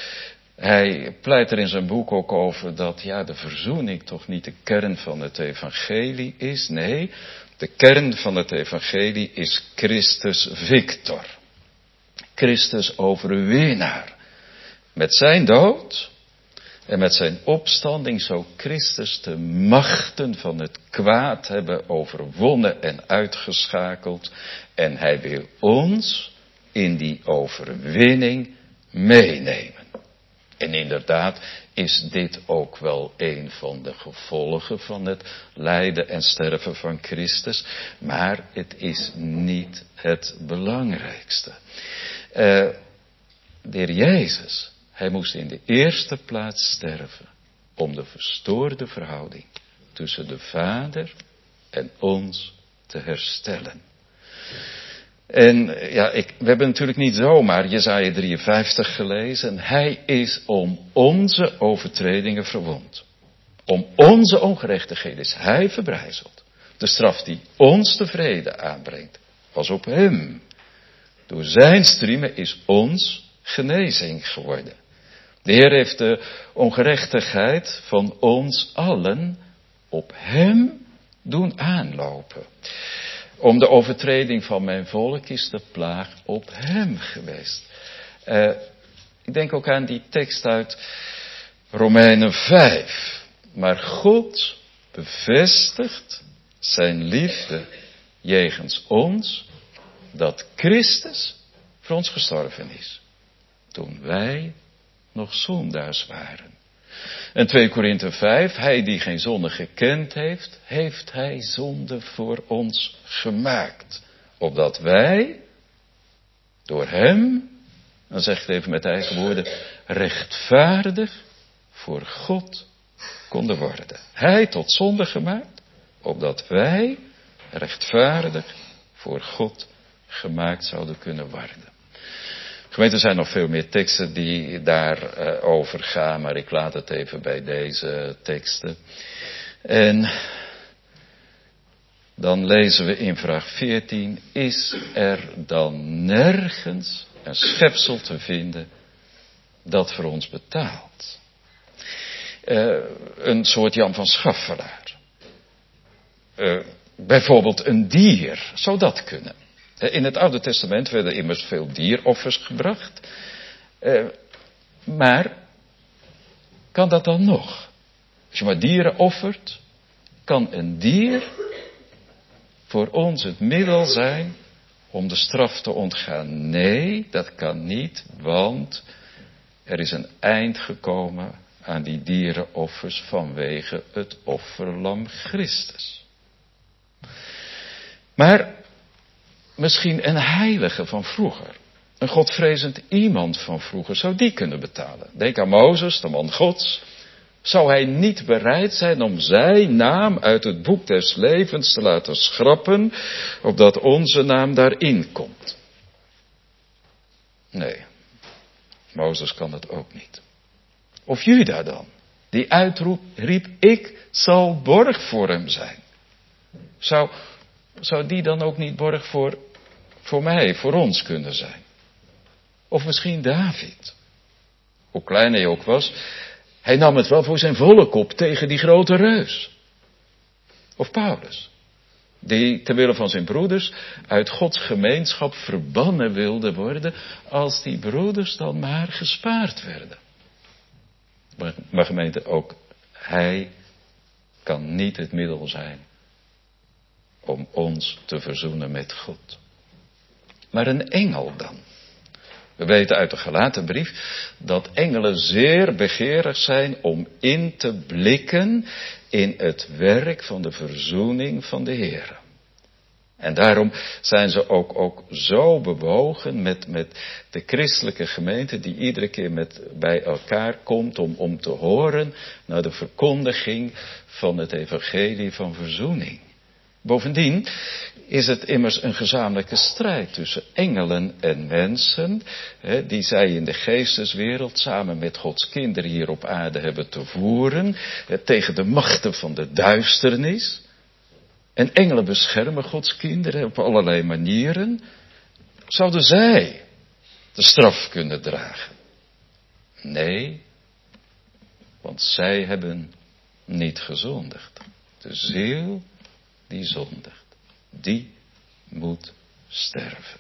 hij pleit er in zijn boek ook over dat ja, de verzoening toch niet de kern van het evangelie is. Nee, de kern van het evangelie is Christus Victor. Christus overwinnaar. Met zijn dood en met zijn opstanding zou Christus de machten van het kwaad hebben overwonnen en uitgeschakeld. En hij wil ons in die overwinning meenemen. En inderdaad is dit ook wel een van de gevolgen van het lijden en sterven van Christus. Maar het is niet het belangrijkste. Uh, de Heer Jezus, hij moest in de eerste plaats sterven om de verstoorde verhouding tussen de Vader en ons te herstellen. En ja, ik, we hebben natuurlijk niet zomaar Jesaja drieënvijftig gelezen. Hij is om onze overtredingen verwond. Om onze ongerechtigheden is hij verbrijzeld. De straf die ons de vrede aanbrengt, was op hem. Door zijn striemen is ons genezing geworden. De Heer heeft de ongerechtigheid van ons allen op hem doen aanlopen. Om de overtreding van mijn volk is de plaag op hem geweest. Uh, ik denk ook aan die tekst uit Romeinen vijf. Maar God bevestigt zijn liefde jegens ons, dat Christus voor ons gestorven is. Toen wij nog zondaars waren. En twee Korinthe vijf, hij die geen zonde gekend heeft, heeft hij zonde voor ons gemaakt. Opdat wij, door hem, dan zeg ik het even met eigen woorden, rechtvaardig voor God konden worden. Hij tot zonde gemaakt, opdat wij rechtvaardig voor God gemaakt zouden kunnen worden. Gemeente, er zijn nog veel meer teksten die daarover uh, gaan, maar ik laat het even bij deze teksten. En dan lezen we in vraag veertien, is er dan nergens een schepsel te vinden dat voor ons betaalt? Uh, een soort Jan van Schaffelaar. Uh, bijvoorbeeld een dier, zou dat kunnen? In het Oude Testament werden immers veel dieroffers gebracht. Uh, maar kan dat dan nog? Als je maar dieren offert, kan een dier voor ons het middel zijn om de straf te ontgaan. Nee, dat kan niet, want er is een eind gekomen aan die dierenoffers vanwege het offerlam Christus. Maar misschien een heilige van vroeger, een godvrezend iemand van vroeger, zou die kunnen betalen. Denk aan Mozes, de man Gods. Zou hij niet bereid zijn om zijn naam uit het boek des levens te laten schrappen, opdat onze naam daarin komt? Nee, Mozes kan het ook niet. Of Juda dan, die uitroep, riep, ik zal borg voor hem zijn. Zou, zou die dan ook niet borg voor, voor mij, voor ons kunnen zijn? Of misschien David, hoe klein hij ook was, hij nam het wel voor zijn volk op tegen die grote reus. Of Paulus, die terwille van zijn broeders uit Gods gemeenschap verbannen wilde worden, als die broeders dan maar gespaard werden. Maar, maar gemeente, ook hij kan niet het middel zijn om ons te verzoenen met God. Maar een engel dan. We weten uit de Galatenbrief dat engelen zeer begeerig zijn om in te blikken in het werk van de verzoening van de Heer. En daarom zijn ze ook, ook zo bewogen met, met de christelijke gemeente die iedere keer met, bij elkaar komt om, om te horen naar de verkondiging van het evangelie van verzoening. Bovendien is het immers een gezamenlijke strijd tussen engelen en mensen, hè, die zij in de geesteswereld samen met Gods kinderen hier op aarde hebben te voeren, hè, tegen de machten van de duisternis. En engelen beschermen Gods kinderen op allerlei manieren. Zouden zij de straf kunnen dragen? Nee, want zij hebben niet gezondigd. De ziel die zondigt, die moet sterven.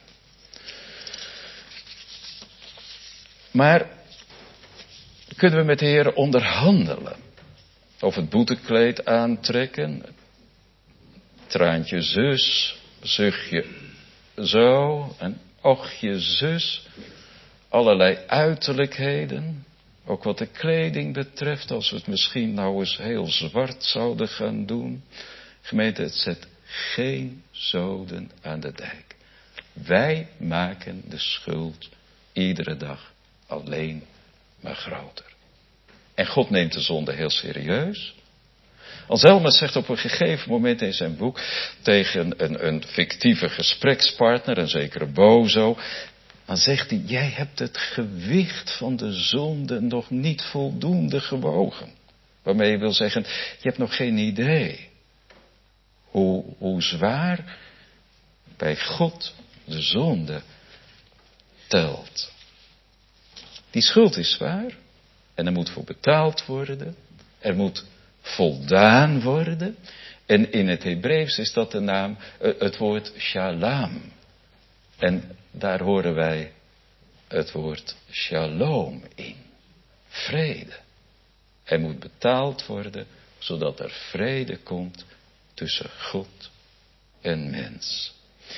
Maar kunnen we met de Heer onderhandelen? Of het boetekleed aantrekken? Traantje zus, zuchtje zo, en ochtje zus. Allerlei uiterlijkheden. Ook wat de kleding betreft, als we het misschien nou eens heel zwart zouden gaan doen. Gemeente, het zet geen zoden aan de dijk. Wij maken de schuld iedere dag alleen maar groter. En God neemt de zonde heel serieus. Anselmus zegt op een gegeven moment in zijn boek tegen een, een fictieve gesprekspartner, een zekere bozo, dan zegt hij, jij hebt het gewicht van de zonde nog niet voldoende gewogen. Waarmee je wil zeggen, je hebt nog geen idee hoe, hoe zwaar bij God de zonde telt. Die schuld is zwaar en er moet voor betaald worden. Er moet voldaan worden. En in het Hebreeuws is dat de naam, het woord shalom. En daar horen wij het woord shalom in. Vrede. Er moet betaald worden, zodat er vrede komt tussen God en mens.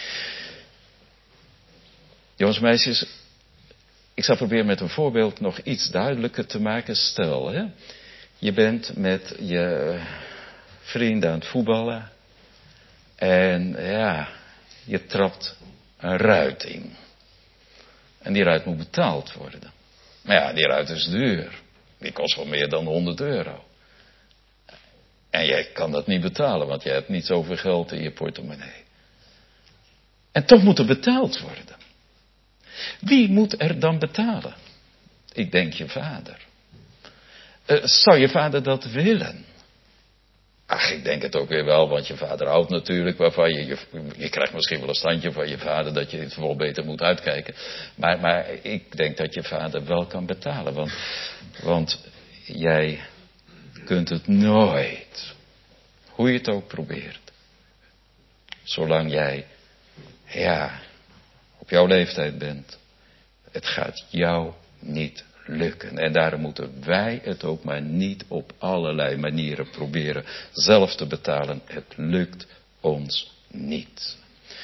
Jongens, meisjes, ik zal proberen met een voorbeeld nog iets duidelijker te maken. Stel, hè, je bent met je vrienden aan het voetballen en ja, je trapt een ruit in. En die ruit moet betaald worden. Maar ja, die ruit is duur. Die kost wel meer dan honderd euro. En jij kan dat niet betalen, want jij hebt niet zoveel geld in je portemonnee. En toch moet er betaald worden. Wie moet er dan betalen? Ik denk je vader. Uh, zou je vader dat willen? Ach, ik denk het ook weer wel, want je vader houdt natuurlijk waarvan je, je, je krijgt misschien wel een standje van je vader dat je het wel beter moet uitkijken. Maar, maar ik denk dat je vader wel kan betalen, want, want jij kunt het nooit, hoe je het ook probeert, zolang jij, ja, op jouw leeftijd bent, het gaat jou niet lukken. En daarom moeten wij het ook maar niet op allerlei manieren proberen zelf te betalen. Het lukt ons niet.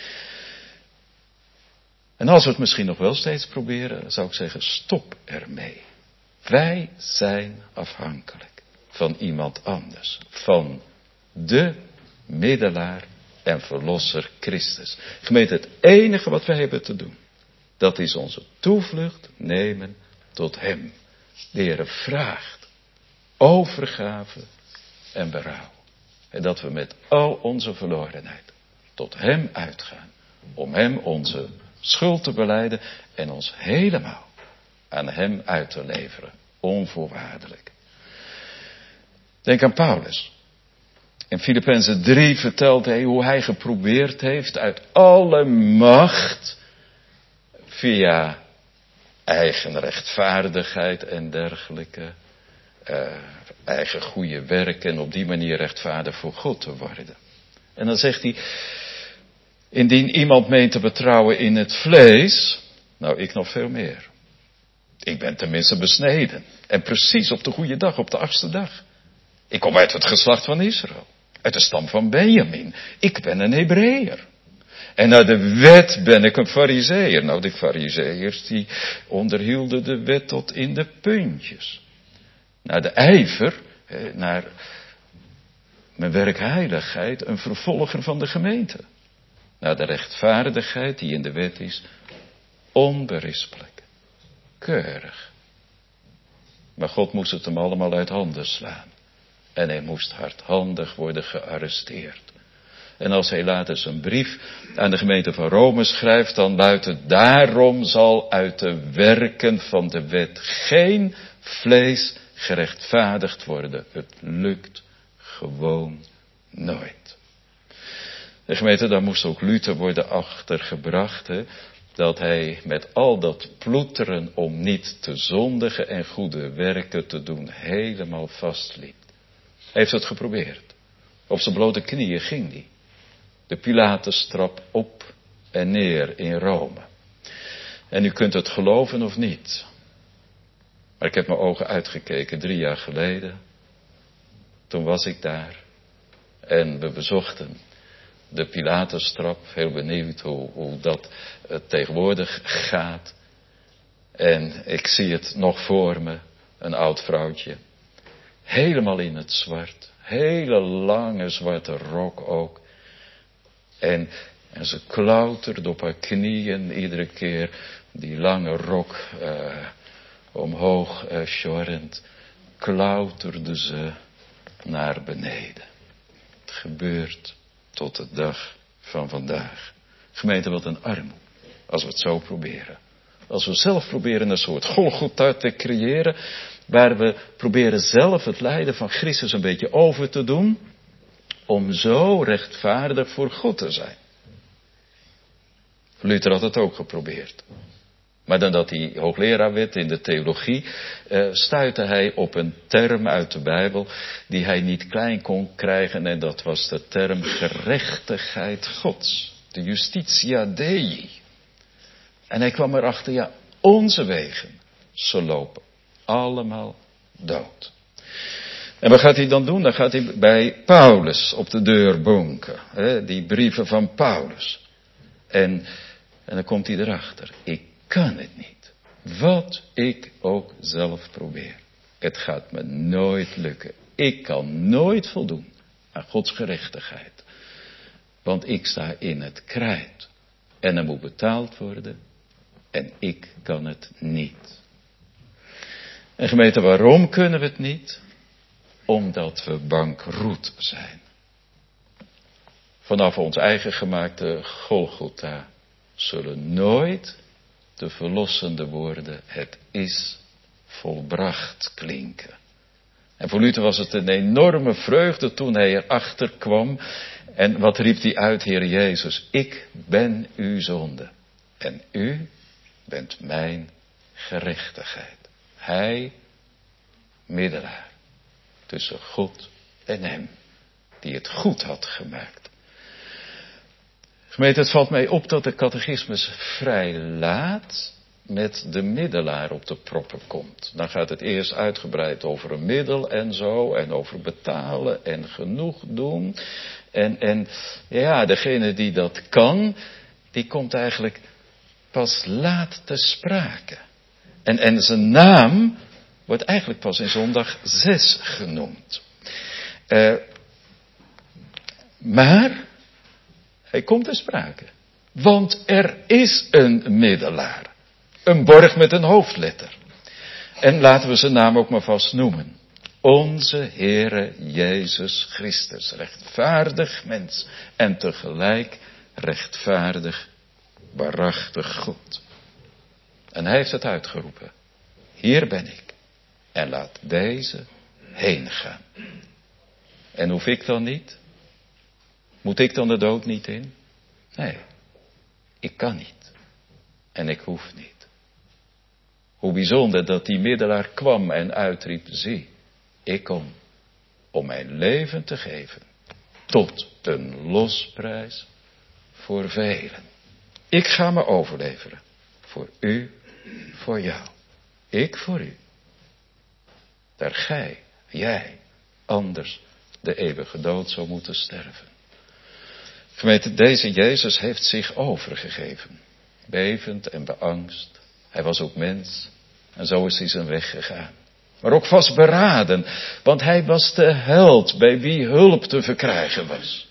En als we het misschien nog wel steeds proberen, zou ik zeggen, stop ermee. Wij zijn afhankelijk van iemand anders. Van de middelaar en verlosser Christus. Gemeente, het enige wat wij hebben te doen, dat is onze toevlucht nemen tot Hem. De Heere vraagt overgave en berouw. En dat we met al onze verlorenheid tot Hem uitgaan. Om Hem onze schuld te belijden en ons helemaal aan Hem uit te leveren. Onvoorwaardelijk. Denk aan Paulus. In Filippenzen drie vertelt hij hoe hij geprobeerd heeft uit alle macht via eigen rechtvaardigheid en dergelijke, uh, eigen goede werk en op die manier rechtvaardig voor God te worden. En dan zegt hij, indien iemand meent te betrouwen in het vlees, nou ik nog veel meer. Ik ben tenminste besneden. En precies op de goede dag, op de achtste dag. Ik kom uit het geslacht van Israël. Uit de stam van Benjamin. Ik ben een Hebreeër. En naar de wet ben ik een Farizeeër. Nou, die Farizeeërs die onderhielden de wet tot in de puntjes. Naar de ijver, naar mijn werkheiligheid, een vervolger van de gemeente. Naar de rechtvaardigheid die in de wet is, onberispelijk, keurig. Maar God moest het hem allemaal uit handen slaan. En hij moest hardhandig worden gearresteerd. En als hij later zijn brief aan de gemeente van Rome schrijft, dan luidt het, daarom zal uit de werken van de wet geen vlees gerechtvaardigd worden. Het lukt gewoon nooit. De gemeente, daar moest ook Luther worden achtergebracht, hè, dat hij met al dat ploeteren om niet te zondigen en goede werken te doen, helemaal vastliep. Hij heeft het geprobeerd. Op zijn blote knieën ging hij. De Pilatestrap op en neer in Rome. En u kunt het geloven of niet. Maar ik heb mijn ogen uitgekeken drie jaar geleden. Toen was ik daar. En we bezochten de Pilatestrap. Heel benieuwd hoe, hoe dat uh, tegenwoordig gaat. En ik zie het nog voor me. Een oud vrouwtje. Helemaal in het zwart. Hele lange zwarte rok ook. En, en ze klauterde op haar knieën iedere keer die lange rok uh, omhoog uh, sjorrend. Klauterde ze naar beneden. Het gebeurt tot de dag van vandaag. Gemeente, wat een armoede. Als we het zo proberen. Als we zelf proberen een soort Golgotha te creëren. Waar we proberen zelf het lijden van Christus een beetje over te doen. Om zo rechtvaardig voor God te zijn. Luther had het ook geprobeerd. Maar dan dat hij hoogleraar werd in de theologie, uh, stuitte hij op een term uit de Bijbel die hij niet klein kon krijgen. En dat was de term gerechtigheid Gods. De justitia Dei. En hij kwam erachter, ja, onze wegen, ze lopen allemaal dood. En wat gaat hij dan doen? Dan gaat hij bij Paulus op de deur bonken. Hè, die brieven van Paulus. En, en dan komt hij erachter. Ik kan het niet. Wat ik ook zelf probeer. Het gaat me nooit lukken. Ik kan nooit voldoen aan Gods gerechtigheid. Want ik sta in het krijt. En er moet betaald worden. En ik kan het niet. En gemeente, waarom kunnen we het niet? Omdat we bankroet zijn. Vanaf ons eigen gemaakte Golgotha zullen nooit de verlossende woorden, het is volbracht, klinken. En voor Luther was het een enorme vreugde toen hij erachter kwam. En wat riep hij uit, Heer Jezus, ik ben uw zonde. En u bent mijn gerechtigheid. Hij, middelaar. Tussen God en hem. Die het goed had gemaakt. Gemeente, het valt mij op dat de catechismus vrij laat. met de middelaar op de proppen komt. Dan gaat het eerst uitgebreid over een middel en zo. En over betalen en genoeg doen. En, en ja, degene die dat kan, die komt eigenlijk pas laat te sprake. En, en zijn naam wordt eigenlijk pas in zondag zes genoemd. Uh, maar hij komt te sprake. Want er is een middelaar. Een borg met een hoofdletter. En laten we zijn naam ook maar vast noemen. Onze Heere Jezus Christus. Rechtvaardig mens. En tegelijk rechtvaardig, waarachtig God. En hij heeft het uitgeroepen. Hier ben ik. En laat deze heen gaan. En hoef ik dan niet? Moet ik dan de dood niet in? Nee. Ik kan niet. En ik hoef niet. Hoe bijzonder dat die middelaar kwam en uitriep, zie, ik kom om mijn leven te geven tot een losprijs voor velen. Ik ga me overleveren voor u, voor jou. Ik voor u. Daar gij, jij, anders de eeuwige dood zou moeten sterven. Gemeente, deze Jezus heeft zich overgegeven. Bevend en beangst. Hij was ook mens. En zo is hij zijn weg gegaan. Maar ook vastberaden. Want hij was de held bij wie hulp te verkrijgen was.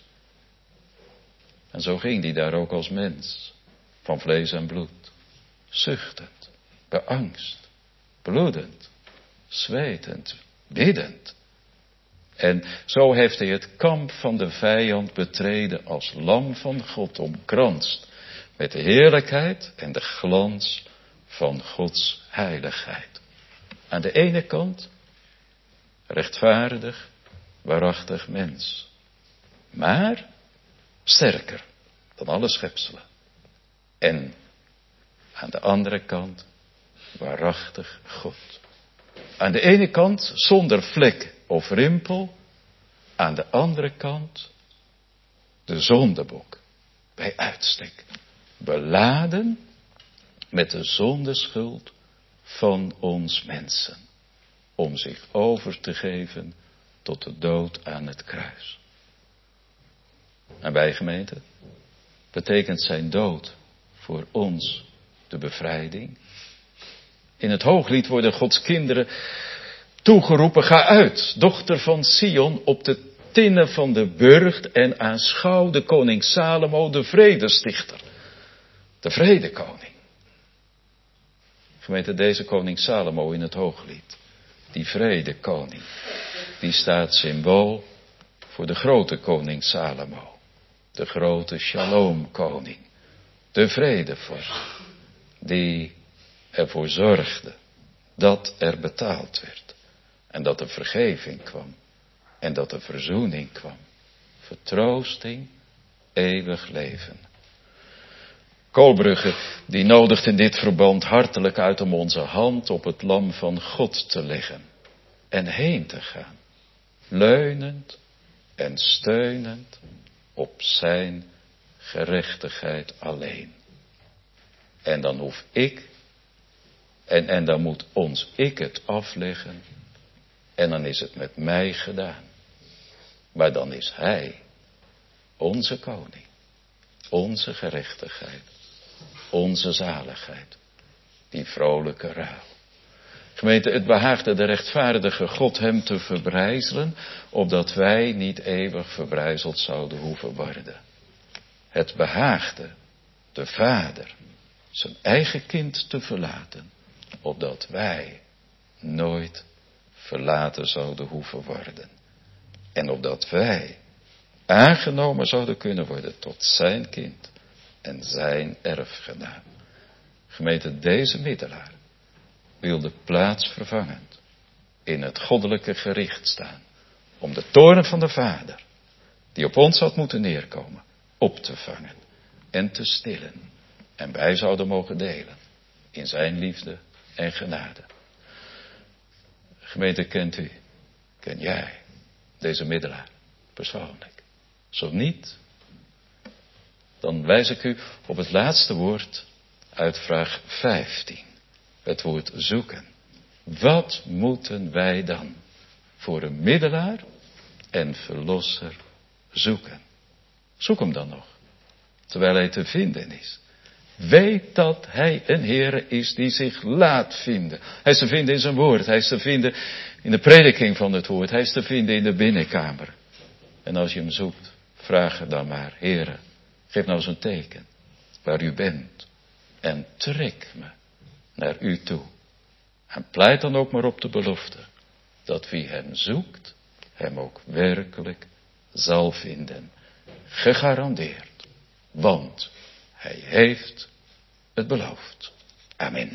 En zo ging hij daar ook als mens. Van vlees en bloed. Zuchtend. Beangst. Bloedend. Zwetend. Biddend. En zo heeft hij het kamp van de vijand betreden als lam van God omkranst. Met de heerlijkheid en de glans van Gods heiligheid. Aan de ene kant rechtvaardig, waarachtig mens. Maar sterker dan alle schepselen. En aan de andere kant waarachtig God. Aan de ene kant zonder vlek of rimpel. Aan de andere kant de zondebok. Bij uitstek. Beladen met de zondeschuld van ons mensen. Om zich over te geven tot de dood aan het kruis. En wij gemeente, betekent zijn dood voor ons de bevrijding. In het Hooglied worden Gods kinderen toegeroepen, ga uit, dochter van Sion, op de tinnen van de burcht en aanschouw de koning Salomo, de vredestichter. De vredekoning. Gemeente, deze koning Salomo in het Hooglied. Die vredekoning. Die staat symbool voor de grote koning Salomo. De grote Shalom-koning. De vredevorst. Die ervoor zorgde dat er betaald werd. En dat er vergeving kwam. En dat er verzoening kwam. Vertroosting, eeuwig leven. Koolbrugge, die nodigt in dit verband hartelijk uit om onze hand op het lam van God te leggen. En heen te gaan. Leunend en steunend op zijn gerechtigheid alleen. En dan hoef ik, en, en dan moet ons ik het afleggen. En dan is het met mij gedaan. Maar dan is hij onze koning. Onze gerechtigheid. Onze zaligheid. Die vrolijke ruil. Gemeente, het behaagde de rechtvaardige God hem te verbrijzelen, opdat wij niet eeuwig verbrijzeld zouden hoeven worden. Het behaagde de Vader zijn eigen kind te verlaten, opdat wij nooit verlaten zouden hoeven worden. En opdat wij aangenomen zouden kunnen worden tot zijn kind en zijn erfgenaam. Gemeente, deze middelaar wilde plaatsvervangend in het goddelijke gericht staan. Om de toorn van de Vader, die op ons had moeten neerkomen, op te vangen en te stillen. En wij zouden mogen delen in zijn liefde en genade. Gemeente, kent u, ken jij deze middelaar persoonlijk? Zo niet, dan wijs ik u op het laatste woord uit vraag vijftien. Het woord zoeken. Wat moeten wij dan voor een middelaar en verlosser zoeken? Zoek hem dan nog, terwijl hij te vinden is. Weet dat hij een Heere is die zich laat vinden. Hij is te vinden in zijn woord. Hij is te vinden in de prediking van het woord. Hij is te vinden in de binnenkamer. En als je hem zoekt, vraag er dan maar: Heere, geef nou eens een teken waar u bent. En trek me naar u toe. En pleit dan ook maar op de belofte dat wie hem zoekt, hem ook werkelijk zal vinden. Gegarandeerd. Want hij heeft het beloofd. Amen.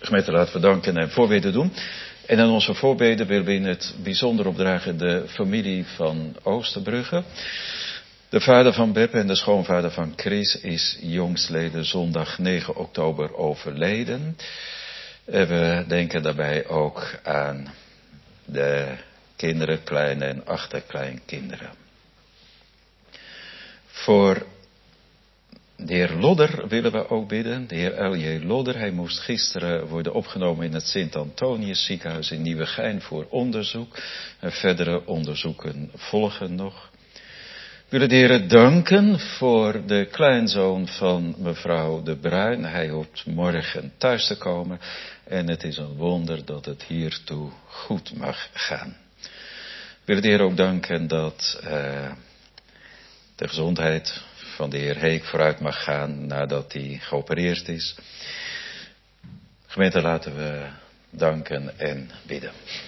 Gemeente, laten we danken en voorbeden doen. En aan onze voorbeden willen we in het bijzonder opdragen de familie van Oosterbrugge. De vader van Beppe en de schoonvader van Chris is jongstleden zondag negen oktober overleden. En we denken daarbij ook aan de kinderen, kleine en achterkleinkinderen. Voor de heer Lodder willen we ook bidden. De heer L J Lodder, hij moest gisteren worden opgenomen in het Sint-Antonius ziekenhuis in Nieuwegein voor onderzoek. En verdere onderzoeken volgen nog. We willen de Heer danken voor de kleinzoon van mevrouw De Bruin. Hij hoopt morgen thuis te komen. En het is een wonder dat het hiertoe goed mag gaan. We willen de Heer ook danken dat uh, de gezondheid van de heer Heek vooruit mag gaan nadat hij geopereerd is. Gemeente, laten we danken en bidden.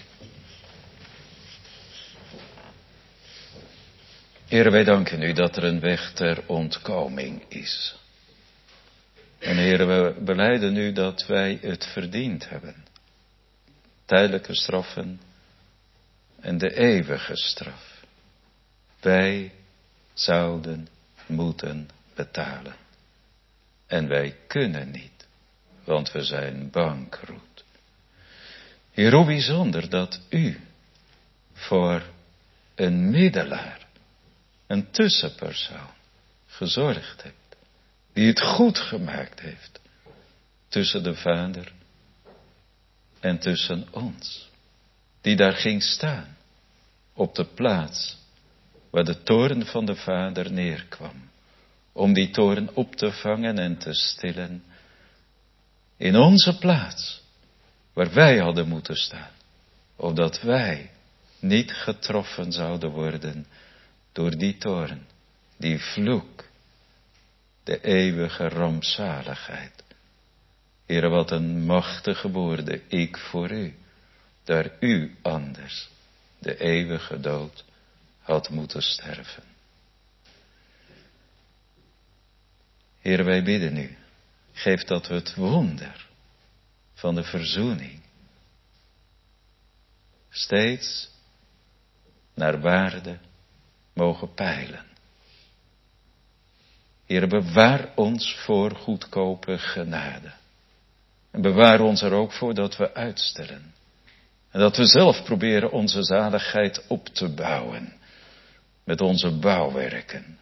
Heere, wij danken u dat er een weg ter ontkoming is. En Heere, we belijden u dat wij het verdiend hebben. Tijdelijke straffen en de eeuwige straf. Wij zouden moeten betalen. En wij kunnen niet, want we zijn bankroet. Heer, hoe bijzonder dat u voor een middelaar, een tussenpersoon, gezorgd hebt, die het goed gemaakt heeft tussen de Vader en tussen ons, die daar ging staan op de plaats waar de toorn van de Vader neerkwam, om die toorn op te vangen en te stillen, in onze plaats, waar wij hadden moeten staan, opdat wij niet getroffen zouden worden door die toorn, die vloek, de eeuwige rampzaligheid. Heere, wat een machtige woorden, ik voor u, daar u anders de eeuwige dood had moeten sterven. Heere, wij bidden u, geef dat we het wonder van de verzoening steeds naar waarde mogen peilen. Heere, bewaar ons voor goedkope genade. En bewaar ons er ook voor dat we uitstellen. En dat we zelf proberen onze zaligheid op te bouwen. Met onze bouwwerken.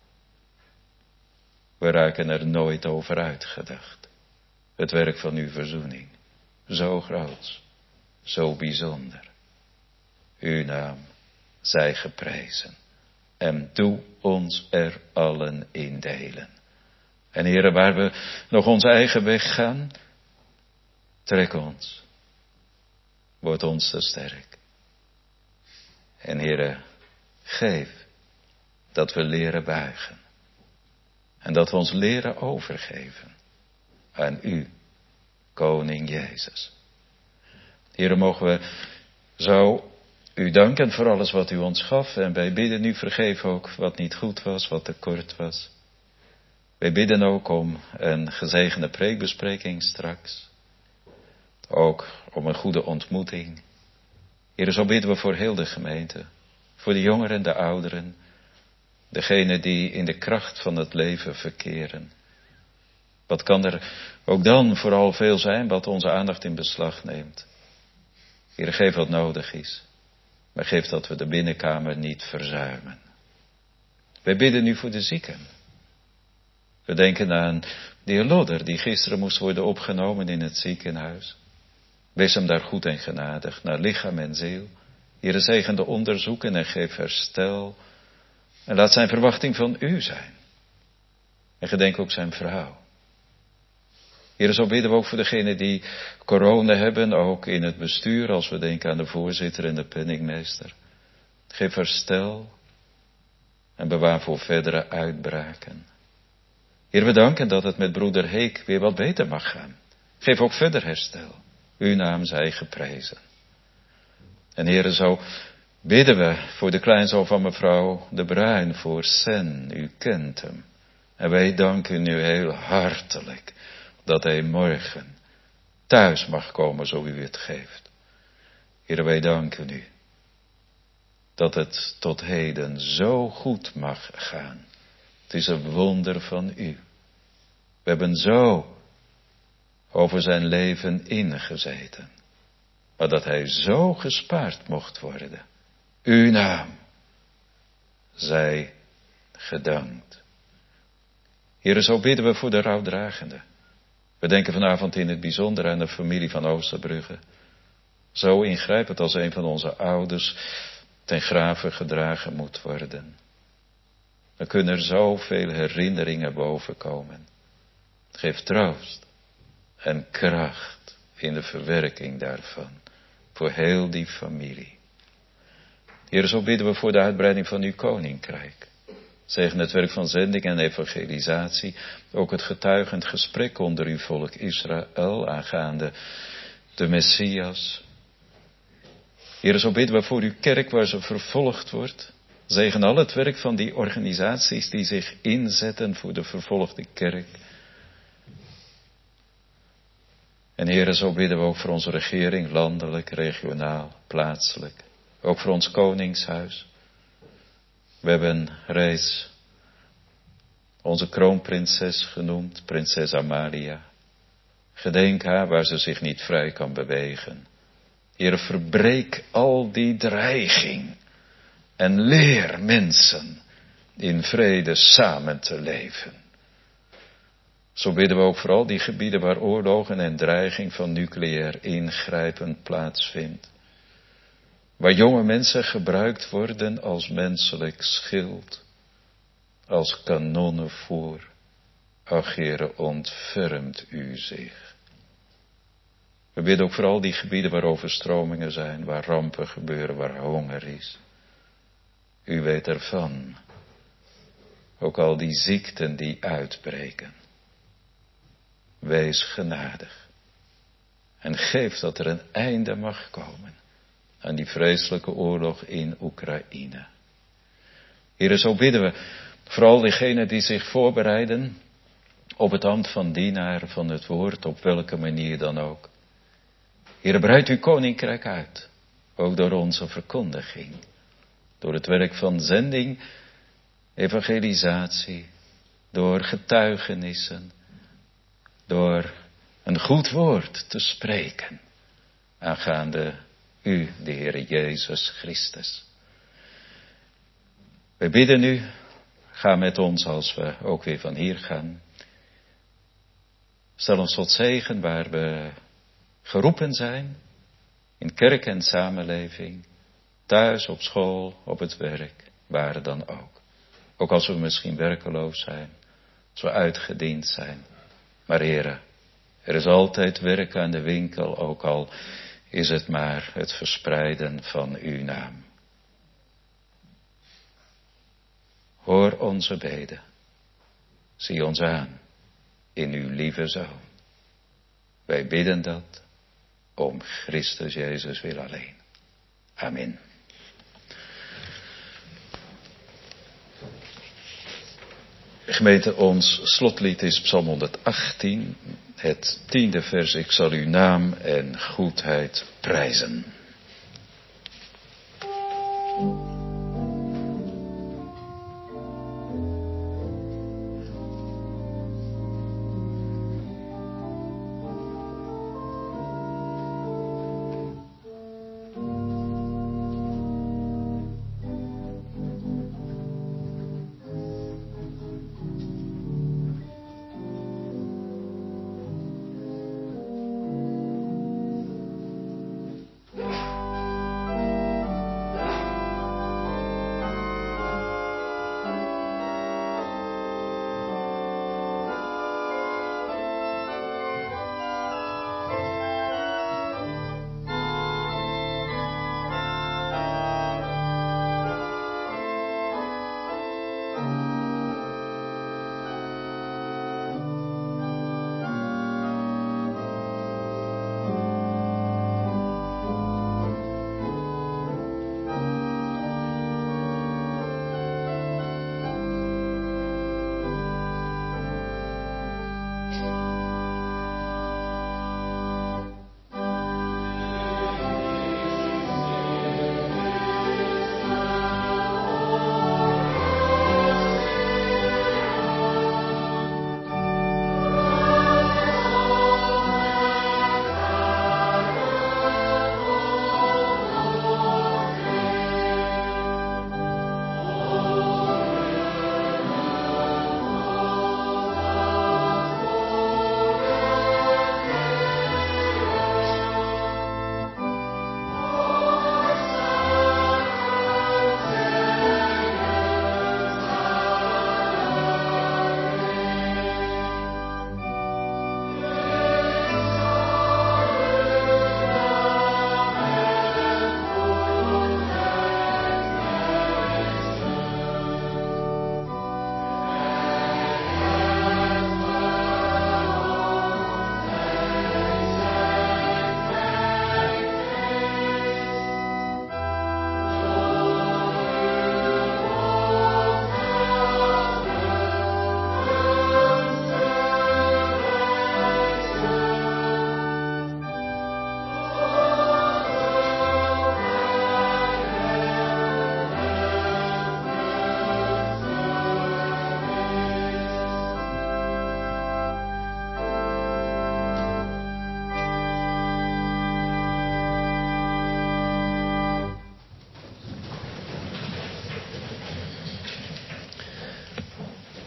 We raken er nooit over uitgedacht. Het werk van uw verzoening. Zo groot. Zo bijzonder. Uw naam zij geprezen. En doe ons er allen in delen. En Heere, waar we nog onze eigen weg gaan, trek ons. Word ons te sterk. En Heere, geef dat we leren buigen. En dat we ons leren overgeven aan u, Koning Jezus. Heere, mogen we zo u danken voor alles wat u ons gaf. En wij bidden u, vergeef ook wat niet goed was, wat tekort was. Wij bidden ook om een gezegende preekbespreking straks. Ook om een goede ontmoeting. Heere, zo bidden we voor heel de gemeente. Voor de jongeren en de ouderen. Degenen die in de kracht van het leven verkeren. Wat kan er ook dan vooral veel zijn wat onze aandacht in beslag neemt. Heere, geef wat nodig is. Maar geef dat we de binnenkamer niet verzuimen. Wij bidden nu voor de zieken. We denken aan de heer Lodder, die gisteren moest worden opgenomen in het ziekenhuis. Wees hem daar goed en genadig, naar lichaam en ziel. Heere, zegen de onderzoeken en geef herstel. En laat zijn verwachting van u zijn. En gedenk ook zijn vrouw. Heere, zo bidden we ook voor degenen die corona hebben, ook in het bestuur, als we denken aan de voorzitter en de penningmeester. Geef herstel en bewaar voor verdere uitbraken. Heer, we danken dat het met broeder Heek weer wat beter mag gaan. Geef ook verder herstel. Uw naam zij geprezen. En Heere, zo bidden we voor de kleinzoon van mevrouw De Bruin, voor Sen, u kent hem. En wij danken u heel hartelijk dat hij morgen thuis mag komen zo u het geeft. Heere, wij danken u dat het tot heden zo goed mag gaan. Het is een wonder van u. We hebben zo over zijn leven ingezeten. Maar dat hij zo gespaard mocht worden. Uw naam zij gedankt. Heere, zo bidden we voor de rouwdragenden. We denken vanavond in het bijzonder aan de familie van Oosterbrugge. Zo ingrijpend als een van onze ouders ten grave gedragen moet worden. Dan kunnen er zoveel herinneringen bovenkomen. Geef troost en kracht in de verwerking daarvan. Voor heel die familie. Heer, zo bidden we voor de uitbreiding van uw koninkrijk. Zegen het werk van zending en evangelisatie. Ook het getuigend gesprek onder uw volk Israël aangaande de Messias. Heer, zo bidden we voor uw kerk waar ze vervolgd wordt. Zegen al het werk van die organisaties die zich inzetten voor de vervolgde kerk. En Heer, zo bidden we ook voor onze regering, landelijk, regionaal, plaatselijk. Ook voor ons koningshuis. We hebben reeds onze kroonprinses genoemd, prinses Amalia. Gedenk haar waar ze zich niet vrij kan bewegen. Heer, verbreek al die dreiging en leer mensen in vrede samen te leven. Zo bidden we ook voor al die gebieden waar oorlogen en dreiging van nucleair ingrijpen plaatsvindt. Waar jonge mensen gebruikt worden als menselijk schild, als kanonnenvoer. Ach, Heere, ontfermt u zich. We bidden ook voor al die gebieden waar overstromingen zijn, waar rampen gebeuren, waar honger is. U weet ervan. Ook al die ziekten die uitbreken. Wees genadig. En geef dat er een einde mag komen aan die vreselijke oorlog in Oekraïne. Heere, zo bidden we vooral diegenen die zich voorbereiden op het ambt van dienaar van het woord, op welke manier dan ook. Heere, breid uw koninkrijk uit, ook door onze verkondiging, door het werk van zending, evangelisatie, door getuigenissen, door een goed woord te spreken aangaande u, de Heere Jezus Christus. We bidden u, ga met ons als we ook weer van hier gaan. Stel ons tot zegen waar we geroepen zijn, in kerk en samenleving, thuis, op school, op het werk, waar dan ook. Ook als we misschien werkeloos zijn, als we uitgediend zijn. Maar Heere, er is altijd werk aan de winkel, ook al is het maar het verspreiden van uw naam. Hoor onze beden. Zie ons aan in uw lieve Zoon. Wij bidden dat om Christus Jezus wil alleen. Amen. Gemeente, ons slotlied is Psalm honderdachttien, het tiende vers. Ik zal uw naam en goedheid prijzen.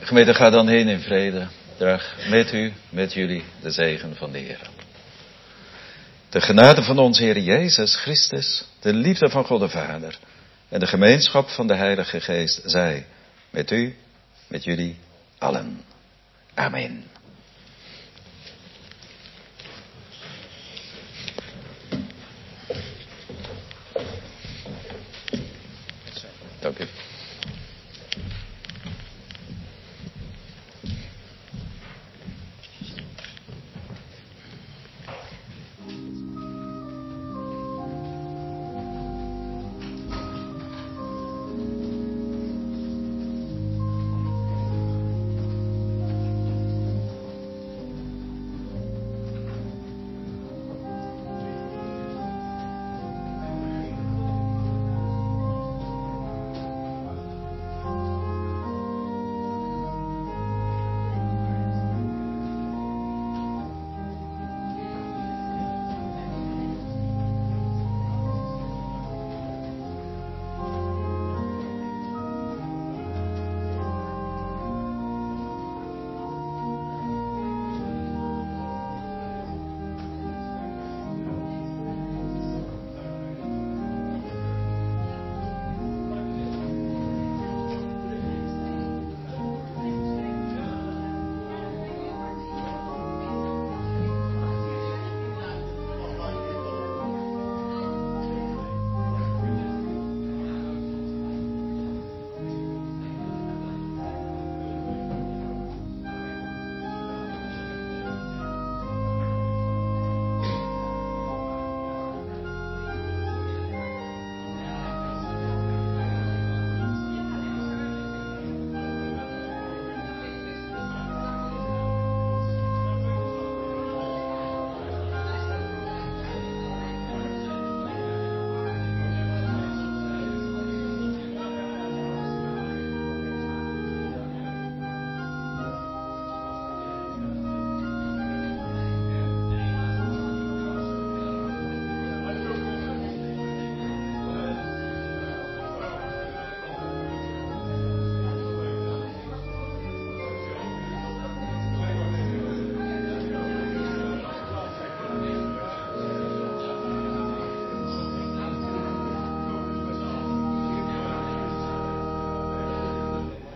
Gemeente, ga dan heen in vrede. Draag met u, met jullie, de zegen van de Heer. De genade van onze Heer Jezus Christus, de liefde van God de Vader en de gemeenschap van de Heilige Geest zij met u, met jullie allen. Amen.